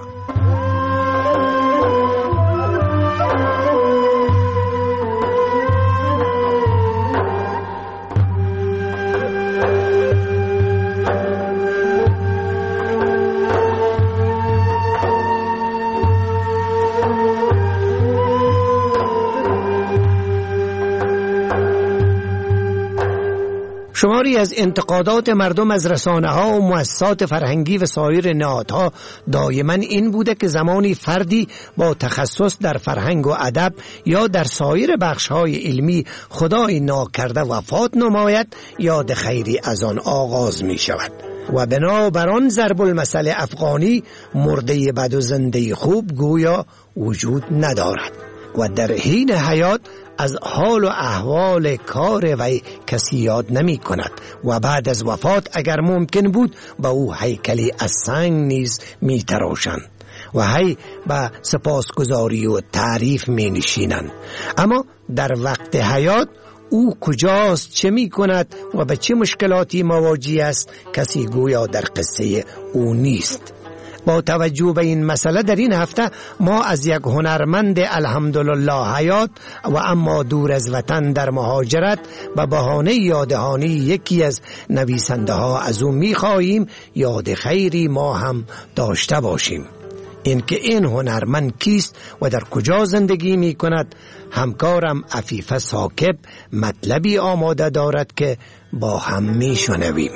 شماری از انتقادات مردم از رسانه‌ها و مؤسسات فرهنگی و سایر نهادها دائما این بوده که زمانی فردی با تخصص در فرهنگ و ادب یا در سایر بخش‌های علمی خدای ناکرده وفات نماید، یاد خیری از آن آغاز می شود و بنابر آن ضرب المثل افغانی مرده بد و زنده خوب گویا وجود ندارد و در حین حیات از حال و احوال کار وی کسی یاد نمی کند و بعد از وفات اگر ممکن بود با او هیکلی از سنگ نیز می تراشند و هی به سپاسگزاری و تعریف می نشینند. اما در وقت حیات او کجاست، چه می کند و به چه مشکلاتی مواجه است کسی گویا در قصه او نیست. با توجه به این مسئله در این هفته ما از یک هنرمند الحمدلله حیات و اما دور از وطن در مهاجرت به بهانه یادهانی یکی از نویسنده ها از او می خواهیم یاد خیری ما هم داشته باشیم. این که این هنرمند کیست و در کجا زندگی می کند، همکارم عفیفه ثاقب مطلبی آماده دارد که با هم می شنویم.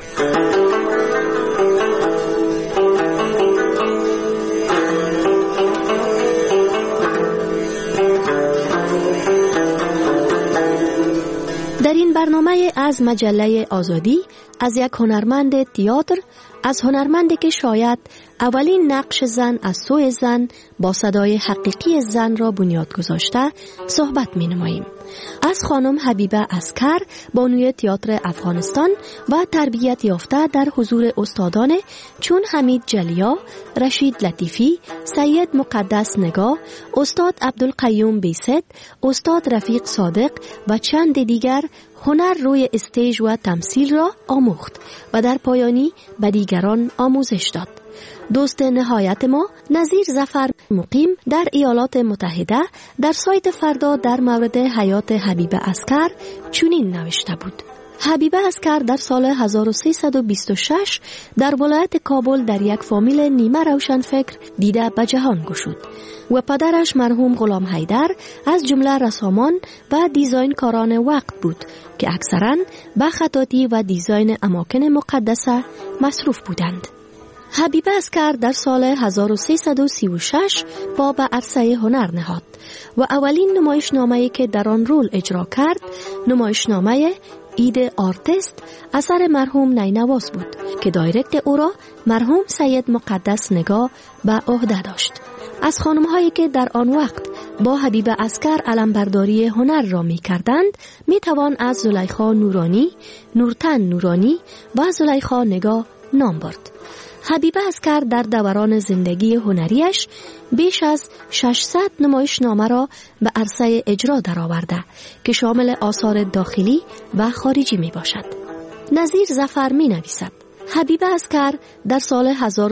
در این برنامه از مجله آزادی از یک هنرمند تئاتر، از هنرمندی که شاید اولین نقش زن از سوی زن با صدای حقیقی زن را بنیاد گذاشته صحبت می نماییم. از خانم حبیبه عسکر، بانوی تئاتر افغانستان و تربیت یافته در حضور استادان چون حمید جلیا، رشید لطیفی، سید مقدس نگاه، استاد عبدالقیوم بیست، استاد رفیق صادق و چند دیگر هنر روی استیج و تمثیل را آموخت و در پایانی به دیگران آموزش داد. دوست نهایت ما نظیر ظفر مقیم در ایالات متحده در سایت فردا در مورد حیات حبیبه عسکر چنین نوشته بود: حبیبه عسکر در سال 1326 در ولایت کابل در یک فامیل نیمه روشنفکر دیده به جهان گشود و پدرش مرحوم غلام حیدر از جمله رسامان و دیزاین کاران وقت بود که اکثراً به خطاطی و دیزاین اماکن مقدسه مصروف بودند. حبیبه عسکر در سال 1336 پا به عرصه هنر نهاد و اولین نمایشنامه‌ای که در آن رول اجرا کرد نمایشنامه اید آرتست اثر مرحوم نینواز بود که دایرکت او را مرحوم سید مقدس نگاه به عهده داشت. از خانم‌هایی که در آن وقت با حبیبه عسکر علمبرداری هنر را می کردند می توان از زلیخا نورانی، نورتن نورانی و زلیخا نگاه نام برد. حبیبه عسکر در دوران زندگی هنریش بیش از 600 نمایشنامه را به عرصه اجرا درآورده که شامل آثار داخلی و خارجی می باشد. نظیر ظفر می نویسد: حبیبه عسکر در سال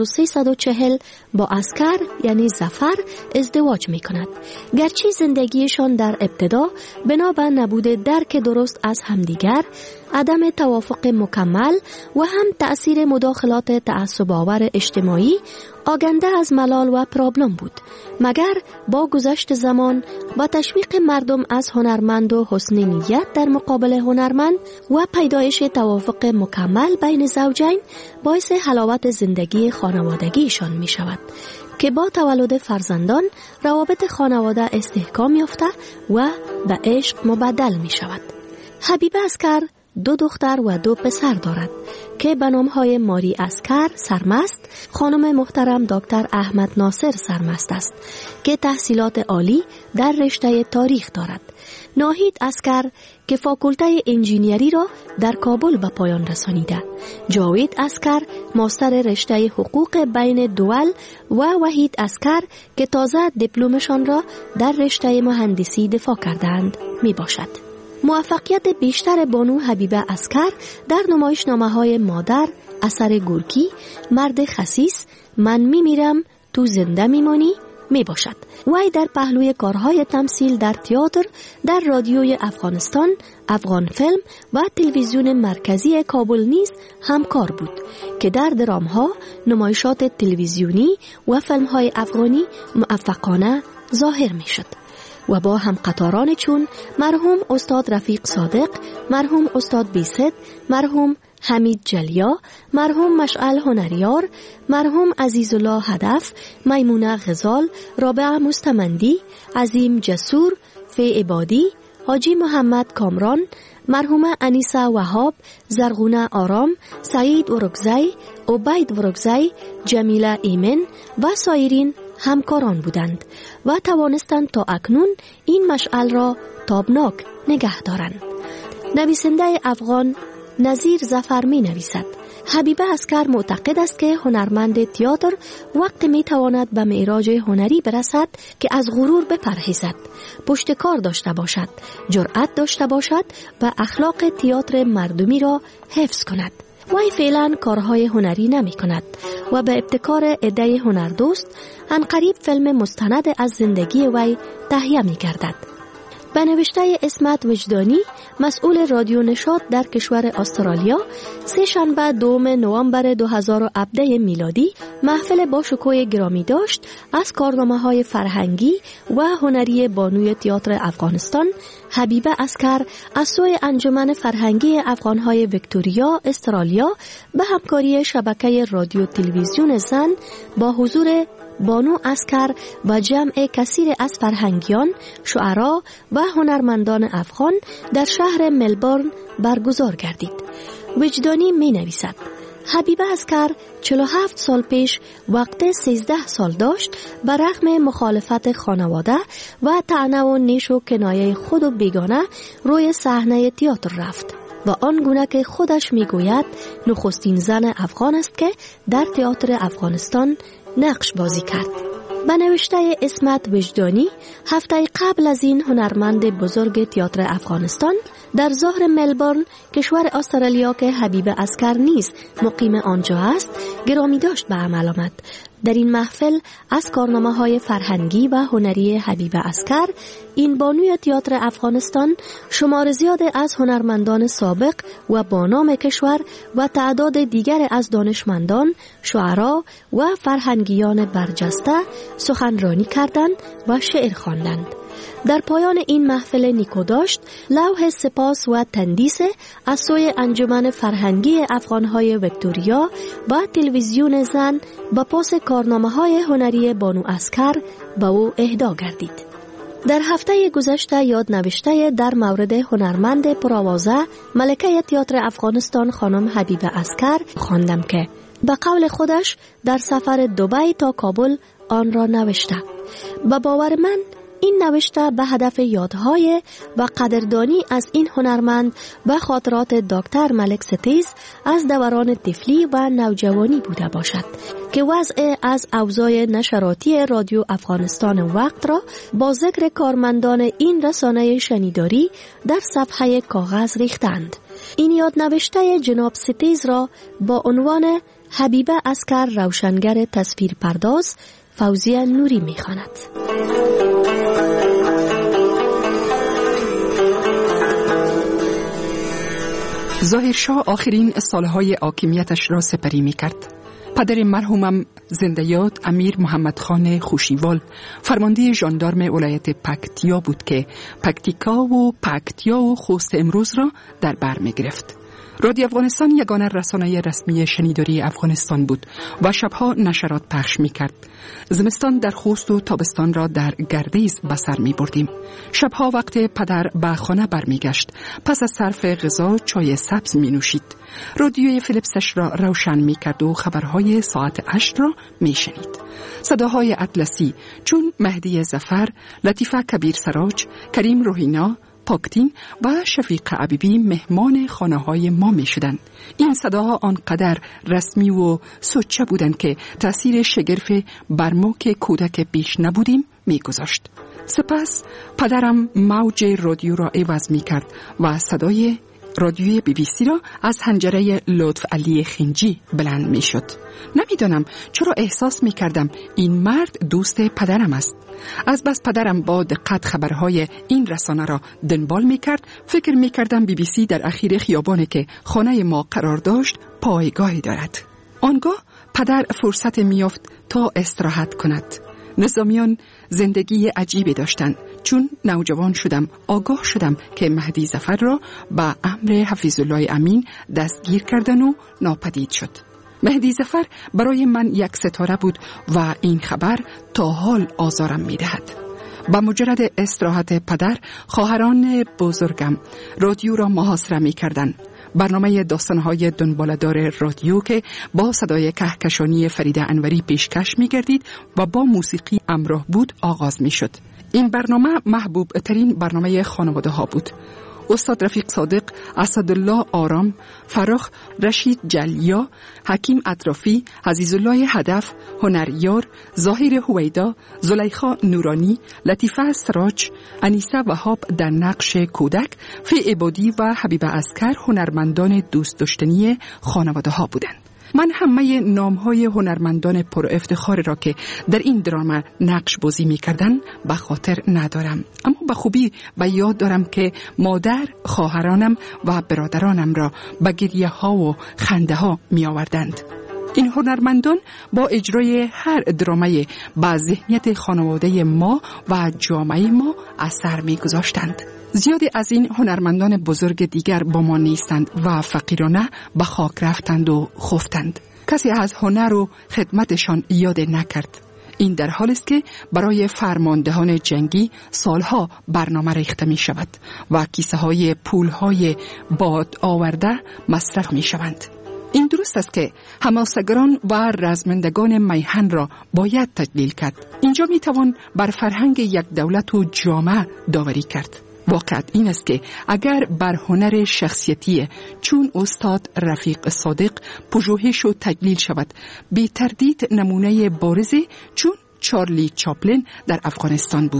1340 با عسکر یعنی ظفر ازدواج می کند. گرچه زندگیشان در ابتدا بنا به نبود درک درست از همدیگر، عدم توافق مکمل و هم تأثیر مداخلات تعصب‌آور اجتماعی آگنده از ملال و پرابلم بود، مگر با گذشت زمان با تشویق مردم از هنرمند و حسن نیت در مقابل هنرمند و پیدایش توافق مکمل بین زوجین باعث حلاوت زندگی خانوادگیشان می شود که با تولد فرزندان روابط خانواده استحکام یافته و به عشق مبدل می شود. حبیبه عسکر 2 دختر و 2 پسر دارد که به نام‌های ماری عسکر سرمست، خانم محترم دکتر احمد ناصر سرمست است که تحصیلات عالی در رشته تاریخ دارد. ناهید عسکر که فاکولته انجینیری را در کابل به پایان رسانیده. جاوید عسکر ماستر رشته حقوق بین دول و وحید عسکر که تازه دیپلمشان را در رشته مهندسی دفاع کردند می باشد. موفقیت بیشتر بانو حبیبه عسکر در نمایشنامه‌های مادر، اثر گورکی، مرد خسیس، من میمیرم تو زنده میمانی می باشد. وی در پهلوی کارهای تمثیل در تئاتر، در رادیوی افغانستان، افغان فیلم و تلویزیون مرکزی کابل نیز همکار بود که در درام‌ها، نمایشات تلویزیونی و فیلم‌های افغانی موفقانه ظاهر می‌شد و با همقطاران چون مرحوم استاد رفیق صادق، مرحوم استاد بیست، مرحوم حمید جلیا، مرحوم مشعل هنریار، مرحوم عزیزالله هدف، میمونه غزال، رابعه مستمندی، عظیم جسور، فی عبادی، حاجی محمد کامران، مرحومه انیسه وهاب، زرغونه آرام، سعید ورکزی، عبید ورکزی، جمیله ایمن و سایرین همکاران بودند و توانستند تا اکنون این مشعل را تابناک نگه دارند. نویسنده افغان نظیر ظفر می نویسد: حبیبه عسکر معتقد است که هنرمند تئاتر وقت می تواند به معراج هنری برسد که از غرور بپرهیزد، پشتکار داشته باشد، جرأت داشته باشد و اخلاق تئاتر مردمی را حفظ کند. وی فعلا کارهای هنری نمی کند و به ابتکار عده هنردوست عنقریب فیلم مستند از زندگی وی تهیه می گردد. به نوشته اسمت وجدانی، مسئول رادیو نشاط در کشور استرالیا، 3 شنبه 2 نوامبر 2017 میلادی محفل با شکوه گرامی داشت از کارنامه‌های فرهنگی و هنری بانوی تئاتر افغانستان حبیبه عسکر از سوی انجمن فرهنگی افغان‌های ویکتوریا استرالیا به همکاری شبکه رادیو تلویزیون زن با حضور بانو عسکر و جمع کثیر از فرهنگیان، شعرا و هنرمندان افغان در شهر ملبورن برگزار گردید. وجدانی می نویسد: حبیبه عسکر 47 سال پیش وقت 13 سال داشت به رغم مخالفت خانواده و طعنه و نیش و کنایه خود و بیگانه روی صحنه تئاتر رفت و آنگونه که خودش میگوید نخستین زن افغان است که در تئاتر افغانستان نقش بازی کرد. به نوشته اسمت وجدانی، هفته قبل از این هنرمند بزرگ تئاتر افغانستان در ظهر ملبورن کشور استرالیا که حبیب عسکر نیز مقیم آنجا است گرامی داشت به عمل آمد. در این محفل از کارنامه‌های فرهنگی و هنری حبیب عسکر، این بانوی تئاتر افغانستان، شمار زیاد از هنرمندان سابق و بانام کشور و تعداد دیگر از دانشمندان، شعرا و فرهنگیان برجسته سخنرانی کردند و شعر خواندند. در پایان این محفل نیکو داشت لوح سپاس و تندیس از سوی انجمن فرهنگی افغانهای ویکتوریا و تلویزیون زن با پاس کارنامه‌های هنری بانو عسکر به او اهدا گردید. در هفته گذشته یادنوشته در مورد هنرمند پرآوازه ملکه تئاتر افغانستان خانم حبیب عسکر خواندم که به قول خودش در سفر دبی تا کابل آن را نوشته. به باور من این نوشته به هدف یادهای و قدردانی از این هنرمند و خاطرات دکتر ملک ستیز از دوران طفلی و نوجوانی بوده باشد که وضع از اوضاع نشراتی رادیو افغانستان وقت را با ذکر کارمندان این رسانه شنیداری در صفحه کاغذ ریختند. این یادنوشته جناب ستیز را با عنوان حبیبه عسکر روشنگر تصویر پرداز فوزیه نوری می‌خواند. ظاهرشاه آخرین سالهای حاکمیتش را سپری می‌کرد. پدر مرحومم زنده یاد امیر محمد خان خوشیوال فرمانده ژاندارم ولایت پکتیا بود که پکتیا و خوست امروز را در بر می‌گرفت. رادیو افغانستان یگانه رسانه رسمی شنیداری افغانستان بود و شبها نشرات پخش می‌کرد. زمستان در خوست و تابستان را در گردیز به سر می‌بردیم. شبها وقت پدر به خانه برمیگشت، پس از صرف غذا چای سبز می‌نوشید. رادیوی فیلیپسش را روشن می‌کرد و خبرهای ساعت 8 را می‌شنید. صداهای اطلسی چون مهدی ظفر، لطیفه کبیر سراج، کریم روحینا، پاکتین و شفیق عبیبی مهمان خانه‌های ما می‌شدند. این صداها آنقدر رسمی و سوچه بودند که تأثیر شگرف بر ما که کودک بیش نبودیم می‌گذاشت. سپس پدرم موج رادیو را عوض می‌کرد و صدای رادیوی BBC را از حنجره لطف علی خنجی بلند می‌شد. نمی‌دانم چرا احساس می‌کردم این مرد دوست پدرم است. از بس پدرم با دقت خبرهای این رسانه را دنبال می‌کرد، فکر می‌کردم BBC در اخیر خیابانی که خانه ما قرار داشت پایگاهی دارد. آنگاه پدر فرصت می‌یافت تا استراحت کند. نظامیان زندگی عجیبی داشتند. چون نوجوان شدم آگاه شدم که مهدی ظفر را به امر حفیظ الله امین دستگیر کردن و ناپدید شد. مهدی ظفر برای من یک ستاره بود و این خبر تا حال آزارم می‌دهد. با مجرد استراحت پدر، خواهران بزرگم رادیو را محاصره می‌کردند. برنامه داستان‌های دنباله‌دار رادیو که با صدای کهکشانی فریده انوری پیشکش می‌گردید و با موسیقی همراه بود آغاز می‌شد. این برنامه محبوب ترین برنامه خانواده ها بود. استاد رفیق صادق، اسدالله آرام، فرخ رشید جلیا، حکیم اطرافی، عزیزالله هدف، هنریار، ظاهر هویدا، زلیخا نورانی، لطیفه سراج، انیسه وهاب در نقش کودک، فی عبادی و حبیب عسکر هنرمندان دوست داشتنی خانواده ها بودند. من همه نام‌های هنرمندان پر افتخار را که در این دراما نقش بازی می‌کردن به خاطر ندارم، اما به خوبی به یاد دارم که مادر خواهرانم و برادرانم را به گریه‌ها و خنده‌ها می‌آوردند. این هنرمندان با اجرای هر درامه به ذهنیت خانواده ما و جامعه ما اثر می‌گذاشتند. زیادی از این هنرمندان بزرگ دیگر با ما نیستند و فقیرانه به خاک رفتند و خفتند. کسی از هنر و خدمتشان یاد نکرد. این در حالی است که برای فرماندهان جنگی سالها برنامه ریخته می شود و کیسه های پول های باد آورده مصرف می شوند. این درست است که حماسه‌گران و رزمندگان میهن را باید تجلیل کرد. اینجا می توان بر فرهنگ یک دولت و جامعه داوری کرد. واقعیت این است که اگر بر هنر شخصیتی چون استاد رفیق صادق پژوهش و تجلیل شود، بی تردید نمونه بارزی چون چارلی چاپلین در افغانستان بود.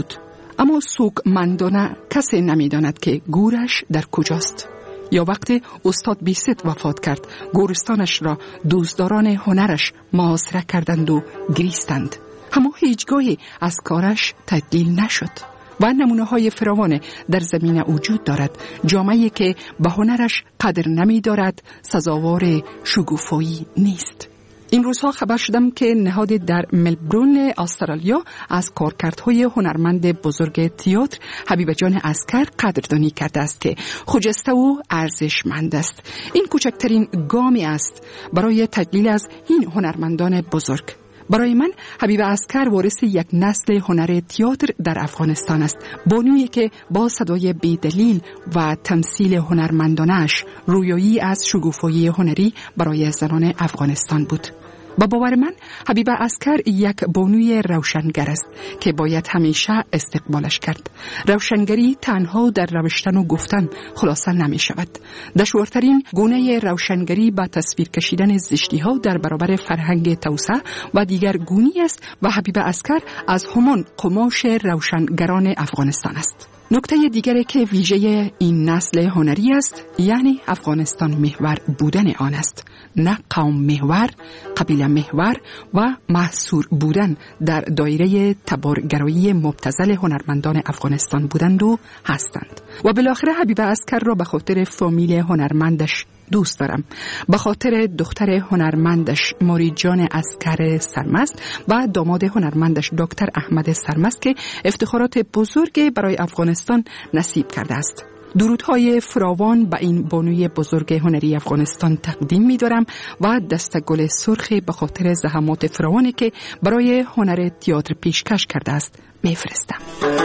اما سوگمندانه کسی نمیداند که گورش در کجاست. یا وقتی استاد بیست وفات کرد، گورستانش را دوستداران هنرش محاصره کردند و گریستند، اما هیچگاهی از کارش تدلیل نشد و نمونه های فراوان در زمین وجود دارد. جامعه‌ای که به هنرش قدر نمی دارد سزاوار شگوفایی نیست. این روزها خبر شدم که نهاد در ملبورن استرالیا از کارکردهای هنرمند بزرگ تئاتر حبیب جان عسکر قدردانی کرده است که خجسته و ارزشمند است. این کوچکترین گامی است برای تدلیل از این هنرمندان بزرگ. برای من حبیب عسکر وارث یک نسل هنر تئاتر در افغانستان است، بانویی که با صدای بی‌دلیل و تمثیل هنرمندانش رویایی از شگوفایی هنری برای زنان افغانستان بود. با باور من حبیب عسکر یک بانوی روشنگر است که باید همیشه استقبالش کرد. روشنگری تنها در روشتن و گفتن خلاصه نمی شود. دشوارترین گونه روشنگری با تصویر کشیدن زشتی ها در برابر فرهنگ توسعه و دیگر گونی است و حبیب عسکر از همان قماش روشنگران افغانستان است. نکته دیگری که ویژه این نسل هنری است یعنی افغانستان محور بودن آن است، نه قوم محور، قبیله محور و محصور بودن در دایره تبارگرایی مبتذل هنرمندان افغانستان بودند و هستند. و بالاخره حبیب عسکر را به خاطر فامیل هنرمندش دوست دارم، به خاطر دختر هنرمندش ماری جان عسکر سرمست و داماد هنرمندش دکتر احمد سرمست که افتخارات بزرگ برای افغانستان نصیب کرده است. درودهای فراوان به این بانوی بزرگ هنری افغانستان تقدیم می دارم و دستگل سرخی به خاطر زحمات فراوانی که برای هنر تئاتر پیشکش کرده است می فرستم.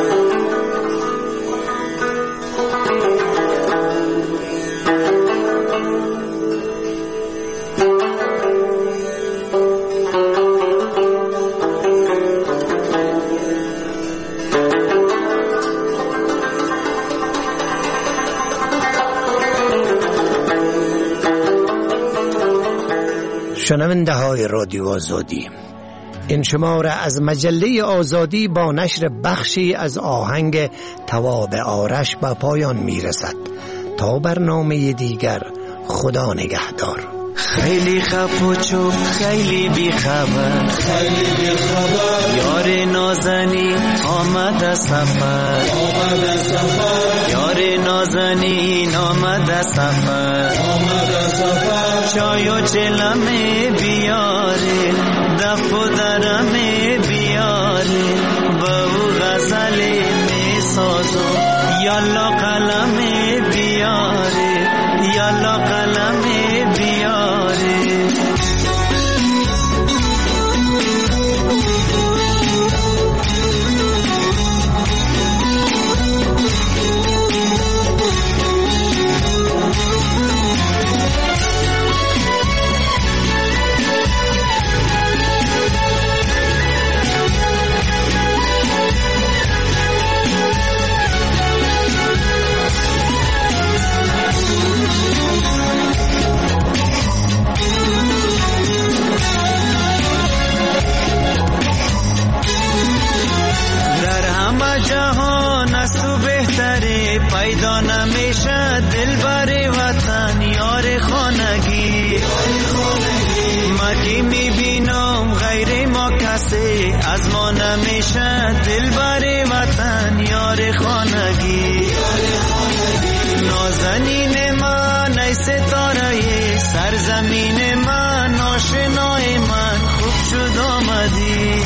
شنونده های رادیو آزادی، این شماره از مجله آزادی با نشر بخشی از آهنگ تواب آرش به پایان می رسد. تا برنامه دیگر، خدا نگهدار. خیلی خفوچو خیلی بیخبر، یار نازنی آمد سفر، یار نازنین آمد سفر، چای و چلمه بیاره، دف و درمه بیاره، بهو غزل می سازو، یالا قلمه بیاره، یالا قلمه بیاره. پیدا نمیشه دلبر وطن یار خانگی، مگی میبینم غیر ما کسی از ما نمیشه دلبر وطن یار خانگی. نازنین من ای ستاره سرزمین من، آشنای من خوب شد آمدی،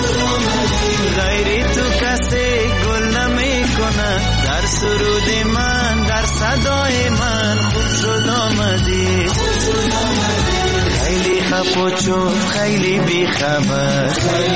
غیر تو کسی گل نمیکنه در سرود من، در صدای من خوب شد آمدی. خیلی خفوچو خیلی بیخبر،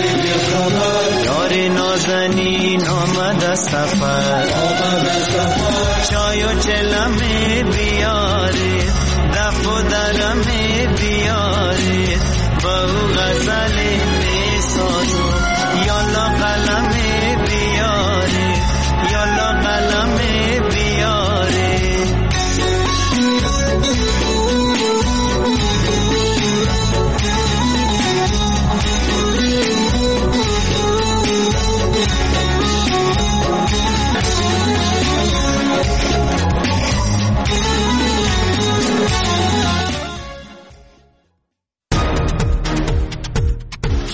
یار نازنین آمد سفر، چای و چلمه بیاره، دف و درمه بیاره، بهو غزل می سازو، یالا قلمه بیاره، یالا قلمه بیاره.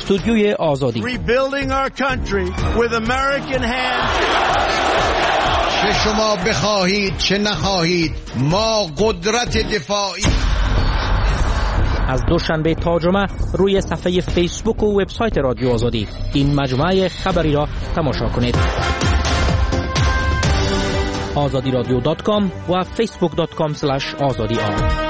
استودیوی آزادی. Rebuilding our country with American hands. چه شما بخواهید چه نخواهید ما قدرت دفاعی. از دوشنبه تا جمعه روی صفحه فیسبوک و وبسایت رادیو آزادی این مجموعه خبری را تماشا کنید. azadiradyo.com و facebook.com/azadi